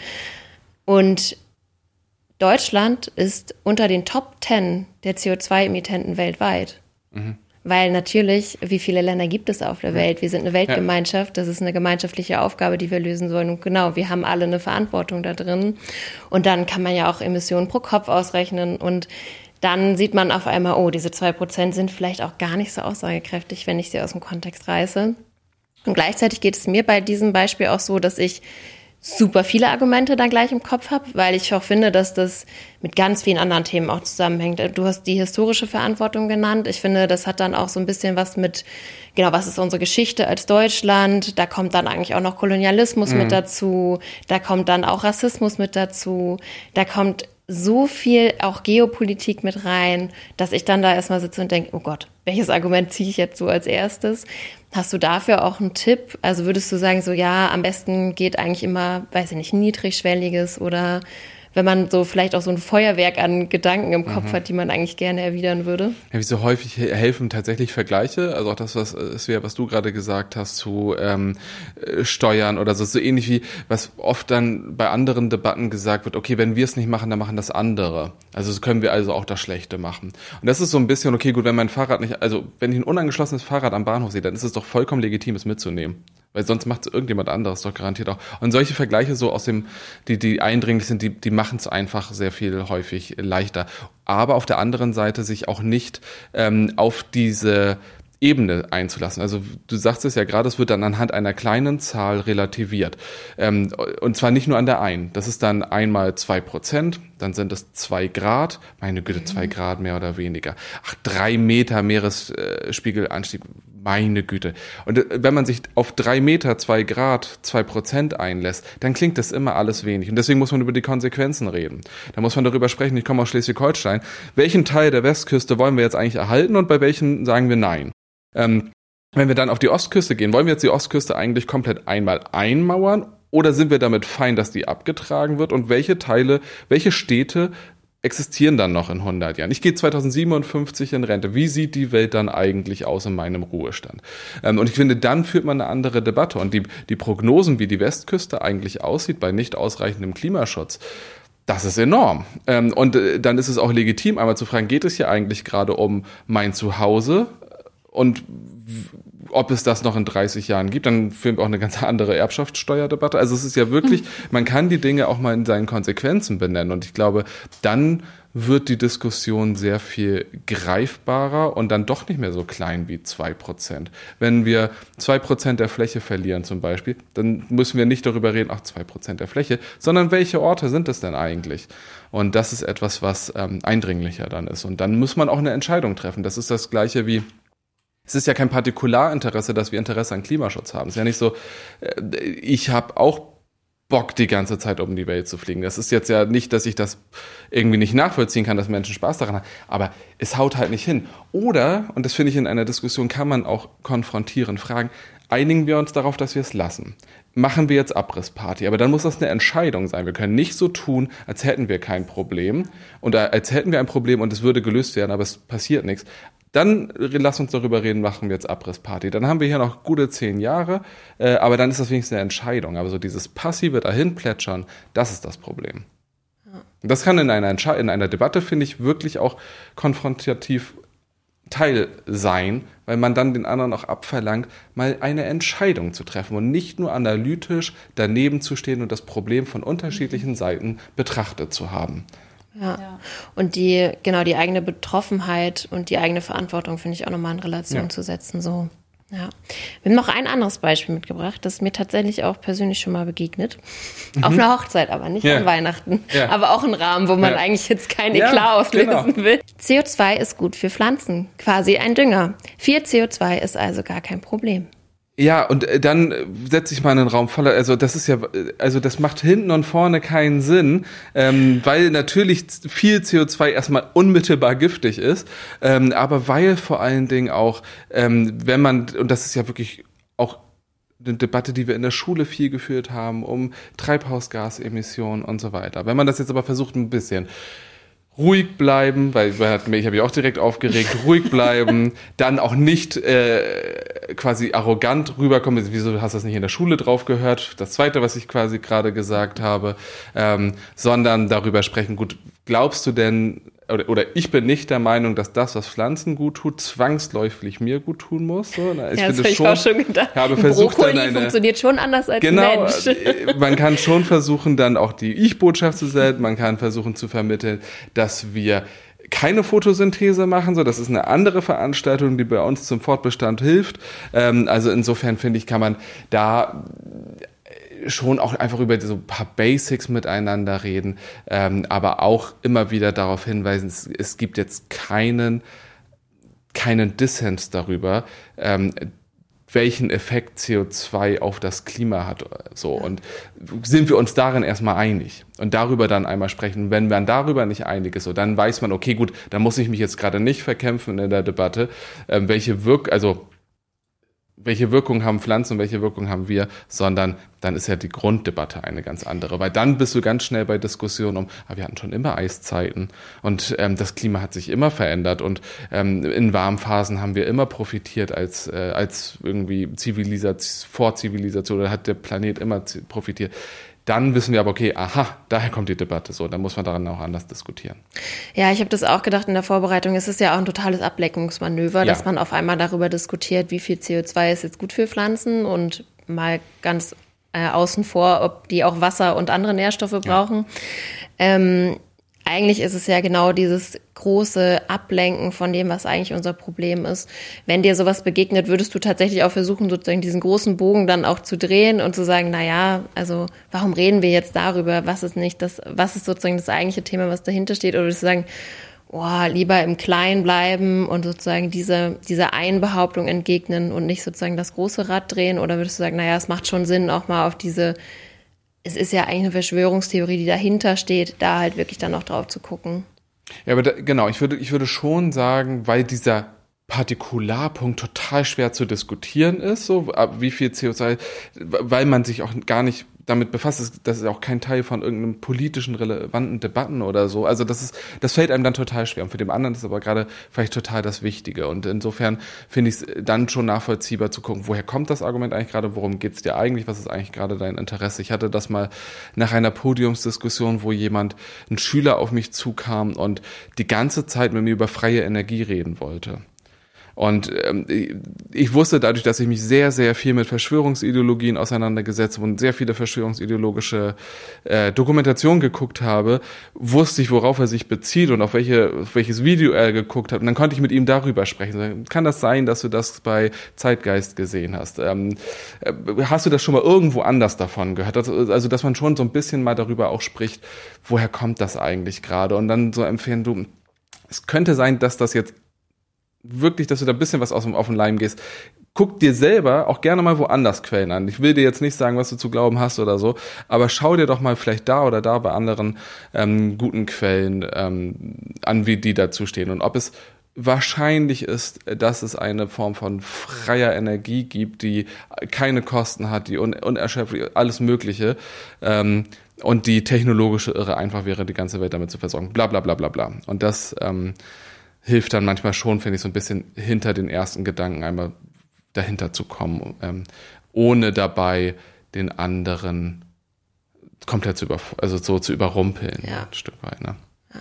Und Deutschland ist unter den Top zehn der C O zwei Emittenten weltweit. Mhm. Weil natürlich, wie viele Länder gibt es auf der Welt? Wir sind eine Weltgemeinschaft, das ist eine gemeinschaftliche Aufgabe, die wir lösen sollen. Und genau, wir haben alle eine Verantwortung da drin. Und dann kann man ja auch Emissionen pro Kopf ausrechnen. Und dann sieht man auf einmal, oh, diese zwei Prozent sind vielleicht auch gar nicht so aussagekräftig, wenn ich sie aus dem Kontext reiße. Und gleichzeitig geht es mir bei diesem Beispiel auch so, dass ich super viele Argumente dann gleich im Kopf habe, weil ich auch finde, dass das mit ganz vielen anderen Themen auch zusammenhängt. Du hast die historische Verantwortung genannt. Ich finde, das hat dann auch so ein bisschen was mit, genau, was ist unsere Geschichte als Deutschland? Da kommt dann eigentlich auch noch Kolonialismus mhm. mit dazu. Da kommt dann auch Rassismus mit dazu. Da kommt so viel auch Geopolitik mit rein, dass ich dann da erstmal sitze und denke, oh Gott, welches Argument ziehe ich jetzt so als erstes? Hast du dafür auch einen Tipp? Also würdest du sagen, so ja, am besten geht eigentlich immer, weiß ich nicht, niedrigschwelliges oder wenn man so vielleicht auch so ein Feuerwerk an Gedanken im Kopf mhm. hat, die man eigentlich gerne erwidern würde? Ja, wie so häufig helfen tatsächlich Vergleiche, also auch das, was ist ja, was du gerade gesagt hast zu ähm, Steuern oder so, so ähnlich wie, was oft dann bei anderen Debatten gesagt wird, okay, wenn wir es nicht machen, dann machen das andere. Also können wir also auch das Schlechte machen. Und das ist so ein bisschen, okay, gut, wenn mein Fahrrad nicht, also wenn ich ein unangeschlossenes Fahrrad am Bahnhof sehe, dann ist es doch vollkommen legitim, es mitzunehmen. Weil sonst macht es irgendjemand anderes doch garantiert auch. Und solche Vergleiche so aus dem, die, die eindringlich sind, die, die machen es einfach sehr viel häufig leichter. Aber auf der anderen Seite sich auch nicht ähm, auf diese Ebene einzulassen. Also du sagst es ja gerade, es wird dann anhand einer kleinen Zahl relativiert. Ähm, und zwar nicht nur an der einen. Das ist dann einmal zwei Prozent, dann sind es zwei Grad. Meine Güte, zwei Grad mehr oder weniger. Ach, drei Meter Meeresspiegelanstieg. Meine Güte. Und wenn man sich auf drei Meter, zwei Grad, zwei Prozent einlässt, dann klingt das immer alles wenig. Und deswegen muss man über die Konsequenzen reden. Da muss man darüber sprechen, ich komme aus Schleswig-Holstein. Welchen Teil der Westküste wollen wir jetzt eigentlich erhalten und bei welchen sagen wir nein? Ähm, wenn wir dann auf die Ostküste gehen, wollen wir jetzt die Ostküste eigentlich komplett einmal einmauern oder sind wir damit fein, dass die abgetragen wird? Und welche Teile, welche Städte existieren dann noch in hundert Jahren? Ich gehe zweitausendsiebenundfünfzig in Rente. Wie sieht die Welt dann eigentlich aus in meinem Ruhestand? Ähm, und ich finde, dann führt man eine andere Debatte. Und die, die Prognosen, wie die Westküste eigentlich aussieht bei nicht ausreichendem Klimaschutz, das ist enorm. Ähm, und äh, dann ist es auch legitim, einmal zu fragen, geht es hier eigentlich gerade um mein Zuhause? Und ob es das noch in dreißig Jahren gibt, dann führen wir auch eine ganz andere Erbschaftssteuerdebatte. Also es ist ja wirklich, man kann die Dinge auch mal in seinen Konsequenzen benennen. Und ich glaube, dann wird die Diskussion sehr viel greifbarer und dann doch nicht mehr so klein wie zwei Prozent. Wenn wir zwei Prozent der Fläche verlieren zum Beispiel, dann müssen wir nicht darüber reden, ach, zwei Prozent der Fläche, sondern welche Orte sind es denn eigentlich? Und das ist etwas, was ähm, eindringlicher dann ist. Und dann muss man auch eine Entscheidung treffen. Das ist das Gleiche wie, es ist ja kein Partikularinteresse, dass wir Interesse an Klimaschutz haben. Es ist ja nicht so, ich habe auch Bock, die ganze Zeit um die Welt zu fliegen. Das ist jetzt ja nicht, dass ich das irgendwie nicht nachvollziehen kann, dass Menschen Spaß daran haben, aber es haut halt nicht hin. Oder, und das finde ich in einer Diskussion, kann man auch konfrontieren, fragen, einigen wir uns darauf, dass wir es lassen? Machen wir jetzt Abrissparty? Aber dann muss das eine Entscheidung sein. Wir können nicht so tun, als hätten wir kein Problem und als hätten wir ein Problem und es würde gelöst werden, aber es passiert nichts. Dann lass uns darüber reden, machen wir jetzt Abrissparty. Dann haben wir hier noch gute zehn Jahre, äh, aber dann ist das wenigstens eine Entscheidung. Aber so dieses passive Dahinplätschern, das ist das Problem. Ja. Das kann in einer, Entsche- in einer Debatte, finde ich, wirklich auch konfrontativ Teil sein, weil man dann den anderen auch abverlangt, mal eine Entscheidung zu treffen und nicht nur analytisch daneben zu stehen und das Problem von unterschiedlichen Seiten betrachtet zu haben. Ja. ja, und die, genau, die eigene Betroffenheit und die eigene Verantwortung finde ich auch nochmal in Relation ja. zu setzen, so. Ja. Wir haben noch ein anderes Beispiel mitgebracht, das mir tatsächlich auch persönlich schon mal begegnet. Mhm. Auf einer Hochzeit, aber nicht ja. an Weihnachten. Ja. Aber auch ein Rahmen, wo man ja. eigentlich jetzt kein Eklat ja, auslösen genau. will. C O zwei ist gut für Pflanzen, quasi ein Dünger. Viel C O zwei ist also gar kein Problem. Ja, und dann setze ich mal in einen Raum voller, also das ist ja, also das macht hinten und vorne keinen Sinn, ähm, weil natürlich viel C O zwei erstmal unmittelbar giftig ist, ähm, aber weil vor allen Dingen auch, ähm, wenn man, und das ist ja wirklich auch eine Debatte, die wir in der Schule viel geführt haben, um Treibhausgasemissionen und so weiter. Wenn man das jetzt aber versucht, ein bisschen ruhig bleiben, weil ich habe mich auch direkt aufgeregt, ruhig bleiben, dann auch nicht äh, quasi arrogant rüberkommen, wieso hast du das nicht in der Schule drauf gehört, das Zweite, was ich quasi gerade gesagt habe, ähm, sondern darüber sprechen, gut, glaubst du denn, oder, oder ich bin nicht der Meinung, dass das, was Pflanzen gut tut, zwangsläufig mir gut tun muss. So, ich ja, das finde habe ich schon, auch schon gedacht. Habe versucht, Brokkoli dann eine, funktioniert schon anders als genau, Mensch. Man kann schon versuchen, dann auch die Ich-Botschaft zu senden. Man kann versuchen zu vermitteln, dass wir keine Photosynthese machen, so, das ist eine andere Veranstaltung, die bei uns zum Fortbestand hilft. Ähm, also insofern finde ich, kann man da schon auch einfach über so ein paar Basics miteinander reden, ähm, aber auch immer wieder darauf hinweisen, es, es gibt jetzt keinen, keinen Dissens darüber, ähm, welchen Effekt C O zwei auf das Klima hat. So. Und sind wir uns darin erstmal einig und darüber dann einmal sprechen. Wenn man darüber nicht einig ist, so, dann weiß man, okay, gut, dann muss ich mich jetzt gerade nicht verkämpfen in der Debatte, ähm, welche Wirk, also welche Wirkung haben Pflanzen und welche Wirkung haben wir, sondern dann ist ja die Grunddebatte eine ganz andere. Weil dann bist du ganz schnell bei Diskussionen um, ah, wir hatten schon immer Eiszeiten und ähm, das Klima hat sich immer verändert und ähm, in warmen Phasen haben wir immer profitiert als, äh, als irgendwie Zivilisation, Vorzivilisation, oder hat der Planet immer profitiert. Dann wissen wir aber, okay, aha, daher kommt die Debatte. So, dann muss man daran auch anders diskutieren. Ja, ich habe das auch gedacht in der Vorbereitung. Es ist ja auch ein totales Ablenkungsmanöver, ja. dass man auf einmal darüber diskutiert, wie viel C O zwei ist jetzt gut für Pflanzen und mal ganz äh, außen vor, ob die auch Wasser und andere Nährstoffe brauchen. Ja. Ähm, Eigentlich ist es ja genau dieses große Ablenken von dem, was eigentlich unser Problem ist. Wenn dir sowas begegnet, würdest du tatsächlich auch versuchen, sozusagen diesen großen Bogen dann auch zu drehen und zu sagen, na ja, also warum reden wir jetzt darüber? Was ist nicht das, was ist sozusagen das eigentliche Thema, was dahinter steht? Oder würdest du sagen, oh, lieber im Kleinen bleiben und sozusagen diese, diese Einbehauptung entgegnen und nicht sozusagen das große Rad drehen? Oder würdest du sagen, na ja, es macht schon Sinn, auch mal auf diese, es ist ja eigentlich eine Verschwörungstheorie, die dahinter steht, da halt wirklich dann noch drauf zu gucken. Ja, aber da, genau, ich würde, ich würde schon sagen, weil dieser Partikularpunkt total schwer zu diskutieren ist, so wie viel C O zwei, weil man sich auch gar nicht damit befasst ist, das ist auch kein Teil von irgendeinem politischen relevanten Debatten oder so. Also das ist, das fällt einem dann total schwer. Und für den anderen ist aber gerade vielleicht total das Wichtige. Und insofern finde ich es dann schon nachvollziehbar zu gucken, woher kommt das Argument eigentlich gerade, worum geht es dir eigentlich, was ist eigentlich gerade dein Interesse? Ich hatte das mal nach einer Podiumsdiskussion, wo jemand, ein Schüler auf mich zukam und die ganze Zeit mit mir über freie Energie reden wollte. Und ähm, ich wusste dadurch, dass ich mich sehr, sehr viel mit Verschwörungsideologien auseinandergesetzt habe und sehr viele verschwörungsideologische äh, Dokumentationen geguckt habe, wusste ich, worauf er sich bezieht und auf, welche, auf welches Video er geguckt hat. Und dann konnte ich mit ihm darüber sprechen. Kann das sein, dass du das bei Zeitgeist gesehen hast? Ähm, hast du das schon mal irgendwo anders davon gehört? Also, dass man schon so ein bisschen mal darüber auch spricht, woher kommt das eigentlich gerade? Und dann so empfehlen, du, es könnte sein, dass das jetzt wirklich, dass du da ein bisschen was aus dem, auf den Leim gehst. Guck dir selber auch gerne mal woanders Quellen an. Ich will dir jetzt nicht sagen, was du zu glauben hast oder so, aber schau dir doch mal vielleicht da oder da bei anderen ähm, guten Quellen ähm, an, wie die dazu stehen und ob es wahrscheinlich ist, dass es eine Form von freier Energie gibt, die keine Kosten hat, die un- unerschöpflich, alles Mögliche, ähm, und die technologische Irre einfach wäre, die ganze Welt damit zu versorgen. Bla bla bla bla bla. Und das ähm, hilft dann manchmal schon, finde ich, so ein bisschen hinter den ersten Gedanken einmal dahinter zu kommen, ähm, ohne dabei den anderen komplett zu über, also so zu überrumpeln, ja. ein Stück weit. Ne? Ja.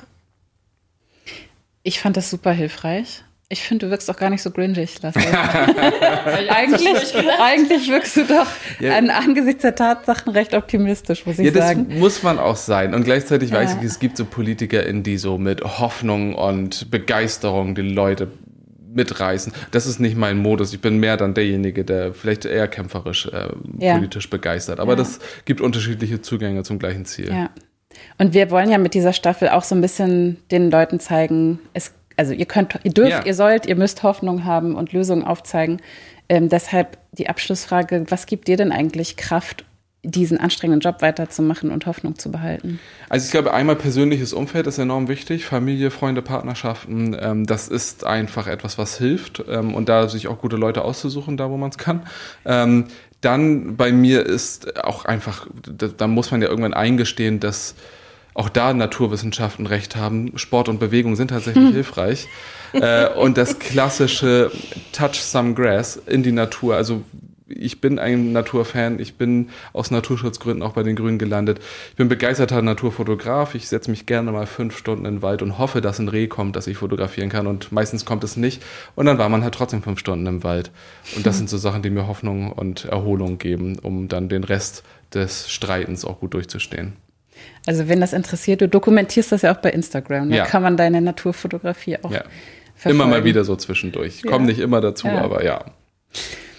Ich fand das super hilfreich. Ich finde, du wirkst auch gar nicht so gringig, Lasse. eigentlich, eigentlich wirkst du doch ja. an, angesichts der Tatsachen recht optimistisch, muss ich ja, das sagen. Muss man auch sein. Und gleichzeitig ja. weiß ich, es gibt so PolitikerInnen, die so mit Hoffnung und Begeisterung die Leute mitreißen. Das ist nicht mein Modus. Ich bin mehr dann derjenige, der vielleicht eher kämpferisch äh, ja. politisch begeistert. Aber ja. das gibt unterschiedliche Zugänge zum gleichen Ziel. Ja. Und wir wollen ja mit dieser Staffel auch so ein bisschen den Leuten zeigen, es Also ihr könnt, ihr dürft, ja. ihr sollt, ihr müsst Hoffnung haben und Lösungen aufzeigen. Ähm, deshalb die Abschlussfrage, was gibt dir denn eigentlich Kraft, diesen anstrengenden Job weiterzumachen und Hoffnung zu behalten? Also ich glaube, einmal persönliches Umfeld ist enorm wichtig. Familie, Freunde, Partnerschaften, ähm, das ist einfach etwas, was hilft. Ähm, und da sich auch gute Leute auszusuchen, da wo man es kann. Ähm, dann bei mir ist auch einfach, da, da muss man ja irgendwann eingestehen, dass auch da Naturwissenschaften recht haben. Sport und Bewegung sind tatsächlich hm. hilfreich. Äh, und das klassische Touch some grass in die Natur. Also ich bin ein Naturfan. Ich bin aus Naturschutzgründen auch bei den Grünen gelandet. Ich bin begeisterter Naturfotograf. Ich setze mich gerne mal fünf Stunden in den Wald und hoffe, dass ein Reh kommt, das ich fotografieren kann. Und meistens kommt es nicht. Und dann war man halt trotzdem fünf Stunden im Wald. Und das sind so Sachen, die mir Hoffnung und Erholung geben, um dann den Rest des Streitens auch gut durchzustehen. Also wenn das interessiert, du dokumentierst das ja auch bei Instagram. Da ja. kann man deine Naturfotografie auch ja. verfolgen. Immer mal wieder so zwischendurch. Ich komme ja. nicht immer dazu, ja. aber ja.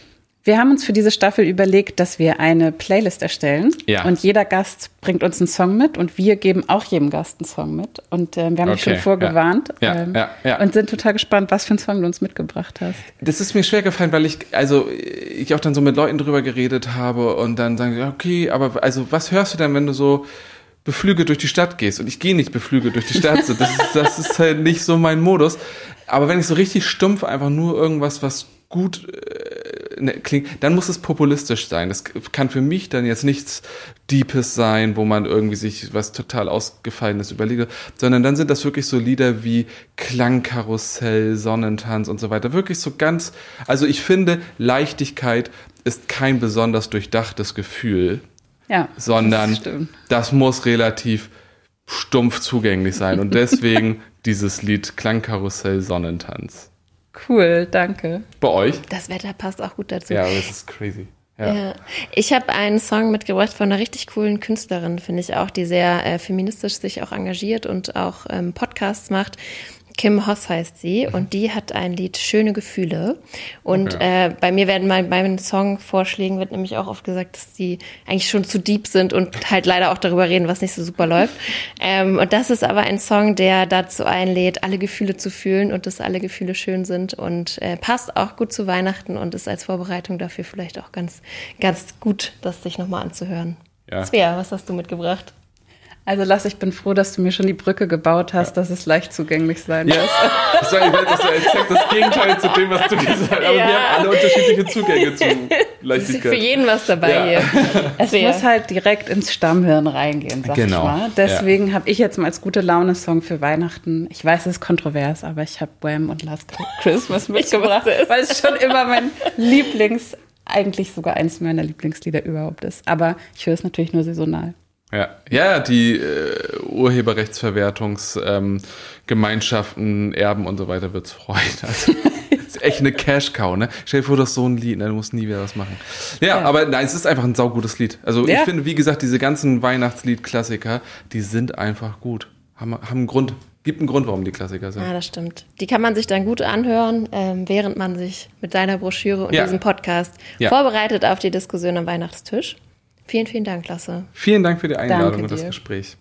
Wir haben uns für diese Staffel überlegt, dass wir eine Playlist erstellen. Ja. Und jeder Gast bringt uns einen Song mit und wir geben auch jedem Gast einen Song mit. Und äh, wir haben dich Okay, schon vorgewarnt ja. Ja, ähm, ja, ja. und sind total gespannt, was für einen Song du uns mitgebracht hast. Das ist mir schwer gefallen, weil ich, also ich auch dann so mit Leuten drüber geredet habe und dann sagen sie, okay, aber also was hörst du denn, wenn du so beflügelt durch die Stadt gehst? Und ich gehe nicht beflügelt durch die Stadt, so, das, ist, das ist halt nicht so mein Modus. Aber wenn ich so richtig stumpf einfach nur irgendwas, was gut äh, ne, klingt, dann muss es populistisch sein. Das kann für mich dann jetzt nichts Deepes sein, wo man irgendwie sich was total Ausgefallenes überlegt, sondern dann sind das wirklich so Lieder wie Klangkarussell, Sonnentanz und so weiter. Wirklich so ganz, also ich finde, Leichtigkeit ist kein besonders durchdachtes Gefühl, Ja, sondern das stimmt. das muss relativ stumpf zugänglich sein. Und deswegen dieses Lied Klangkarussell, Sonnentanz. Cool, danke. Bei euch? Das Wetter passt auch gut dazu. Ja, das ist crazy. Ja. Ja. Ich habe einen Song mitgebracht von einer richtig coolen Künstlerin, finde ich auch, die sehr äh, feministisch sich auch engagiert und auch ähm, Podcasts macht. Kim Hoss heißt sie und die hat ein Lied Schöne Gefühle. Und Okay. äh, bei mir werden mal bei meinen Songvorschlägen wird nämlich auch oft gesagt, dass die eigentlich schon zu deep sind und halt leider auch darüber reden, was nicht so super läuft. Ähm, und das ist aber ein Song, der dazu einlädt, alle Gefühle zu fühlen und dass alle Gefühle schön sind und äh, passt auch gut zu Weihnachten und ist als Vorbereitung dafür vielleicht auch ganz, ganz gut, das sich nochmal anzuhören. Ja. Svea, was hast du mitgebracht? Also Lasse, ich bin froh, dass du mir schon die Brücke gebaut hast, dass es leicht zugänglich sein muss. Ja, das war, ich weiß, das war exakt das Gegenteil zu dem, was du gesagt hast. Aber Ja. wir haben alle unterschiedliche Zugänge zu Es ist Leichtigkeit. für jeden was dabei Ja. hier. Es Svea. muss halt direkt ins Stammhirn reingehen, sag Genau, ich mal. Deswegen habe ich jetzt mal als gute Laune-Song für Weihnachten, ich weiß, es ist kontrovers, aber ich habe Wham und Last Christmas mitgebracht, wusste es. weil es schon immer mein Lieblings, eigentlich sogar eins meiner Lieblingslieder überhaupt ist. Aber ich höre es natürlich nur saisonal. Ja, ja, die äh, Urheberrechtsverwertungsgemeinschaften, ähm, Gemeinschaften, Erben und so weiter wird's freuen. Also, ist echt eine Cash-Cow, ne? Stell dir vor, das ist so ein Lied, ne? Du musst nie wieder was machen. Ja, Ja. aber nein, es ist einfach ein saugutes Lied. Also Ja. ich finde, wie gesagt, diese ganzen Weihnachtslied-Klassiker, die sind einfach gut. Haben, haben einen Grund. Gibt einen Grund, warum die Klassiker sind. Ja, das stimmt. Die kann man sich dann gut anhören, ähm, während man sich mit deiner Broschüre und Ja. diesem Podcast Ja. vorbereitet auf die Diskussion am Weihnachtstisch. Vielen, vielen Dank, Lasse. Vielen Dank für die Einladung Danke und das dir. Gespräch.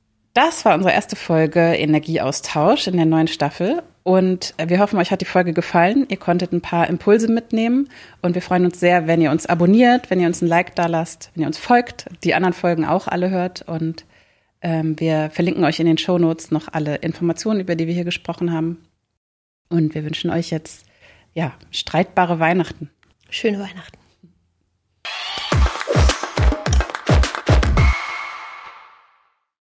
Das war unsere erste Folge Energieaustausch in der neuen Staffel. Und wir hoffen, euch hat die Folge gefallen. Ihr konntet ein paar Impulse mitnehmen. Und wir freuen uns sehr, wenn ihr uns abonniert, wenn ihr uns ein Like da lasst, wenn ihr uns folgt, die anderen Folgen auch alle hört. Und ähm, wir verlinken euch in den Shownotes noch alle Informationen, über die wir hier gesprochen haben. Und wir wünschen euch jetzt, ja, streitbare Weihnachten. Schöne Weihnachten.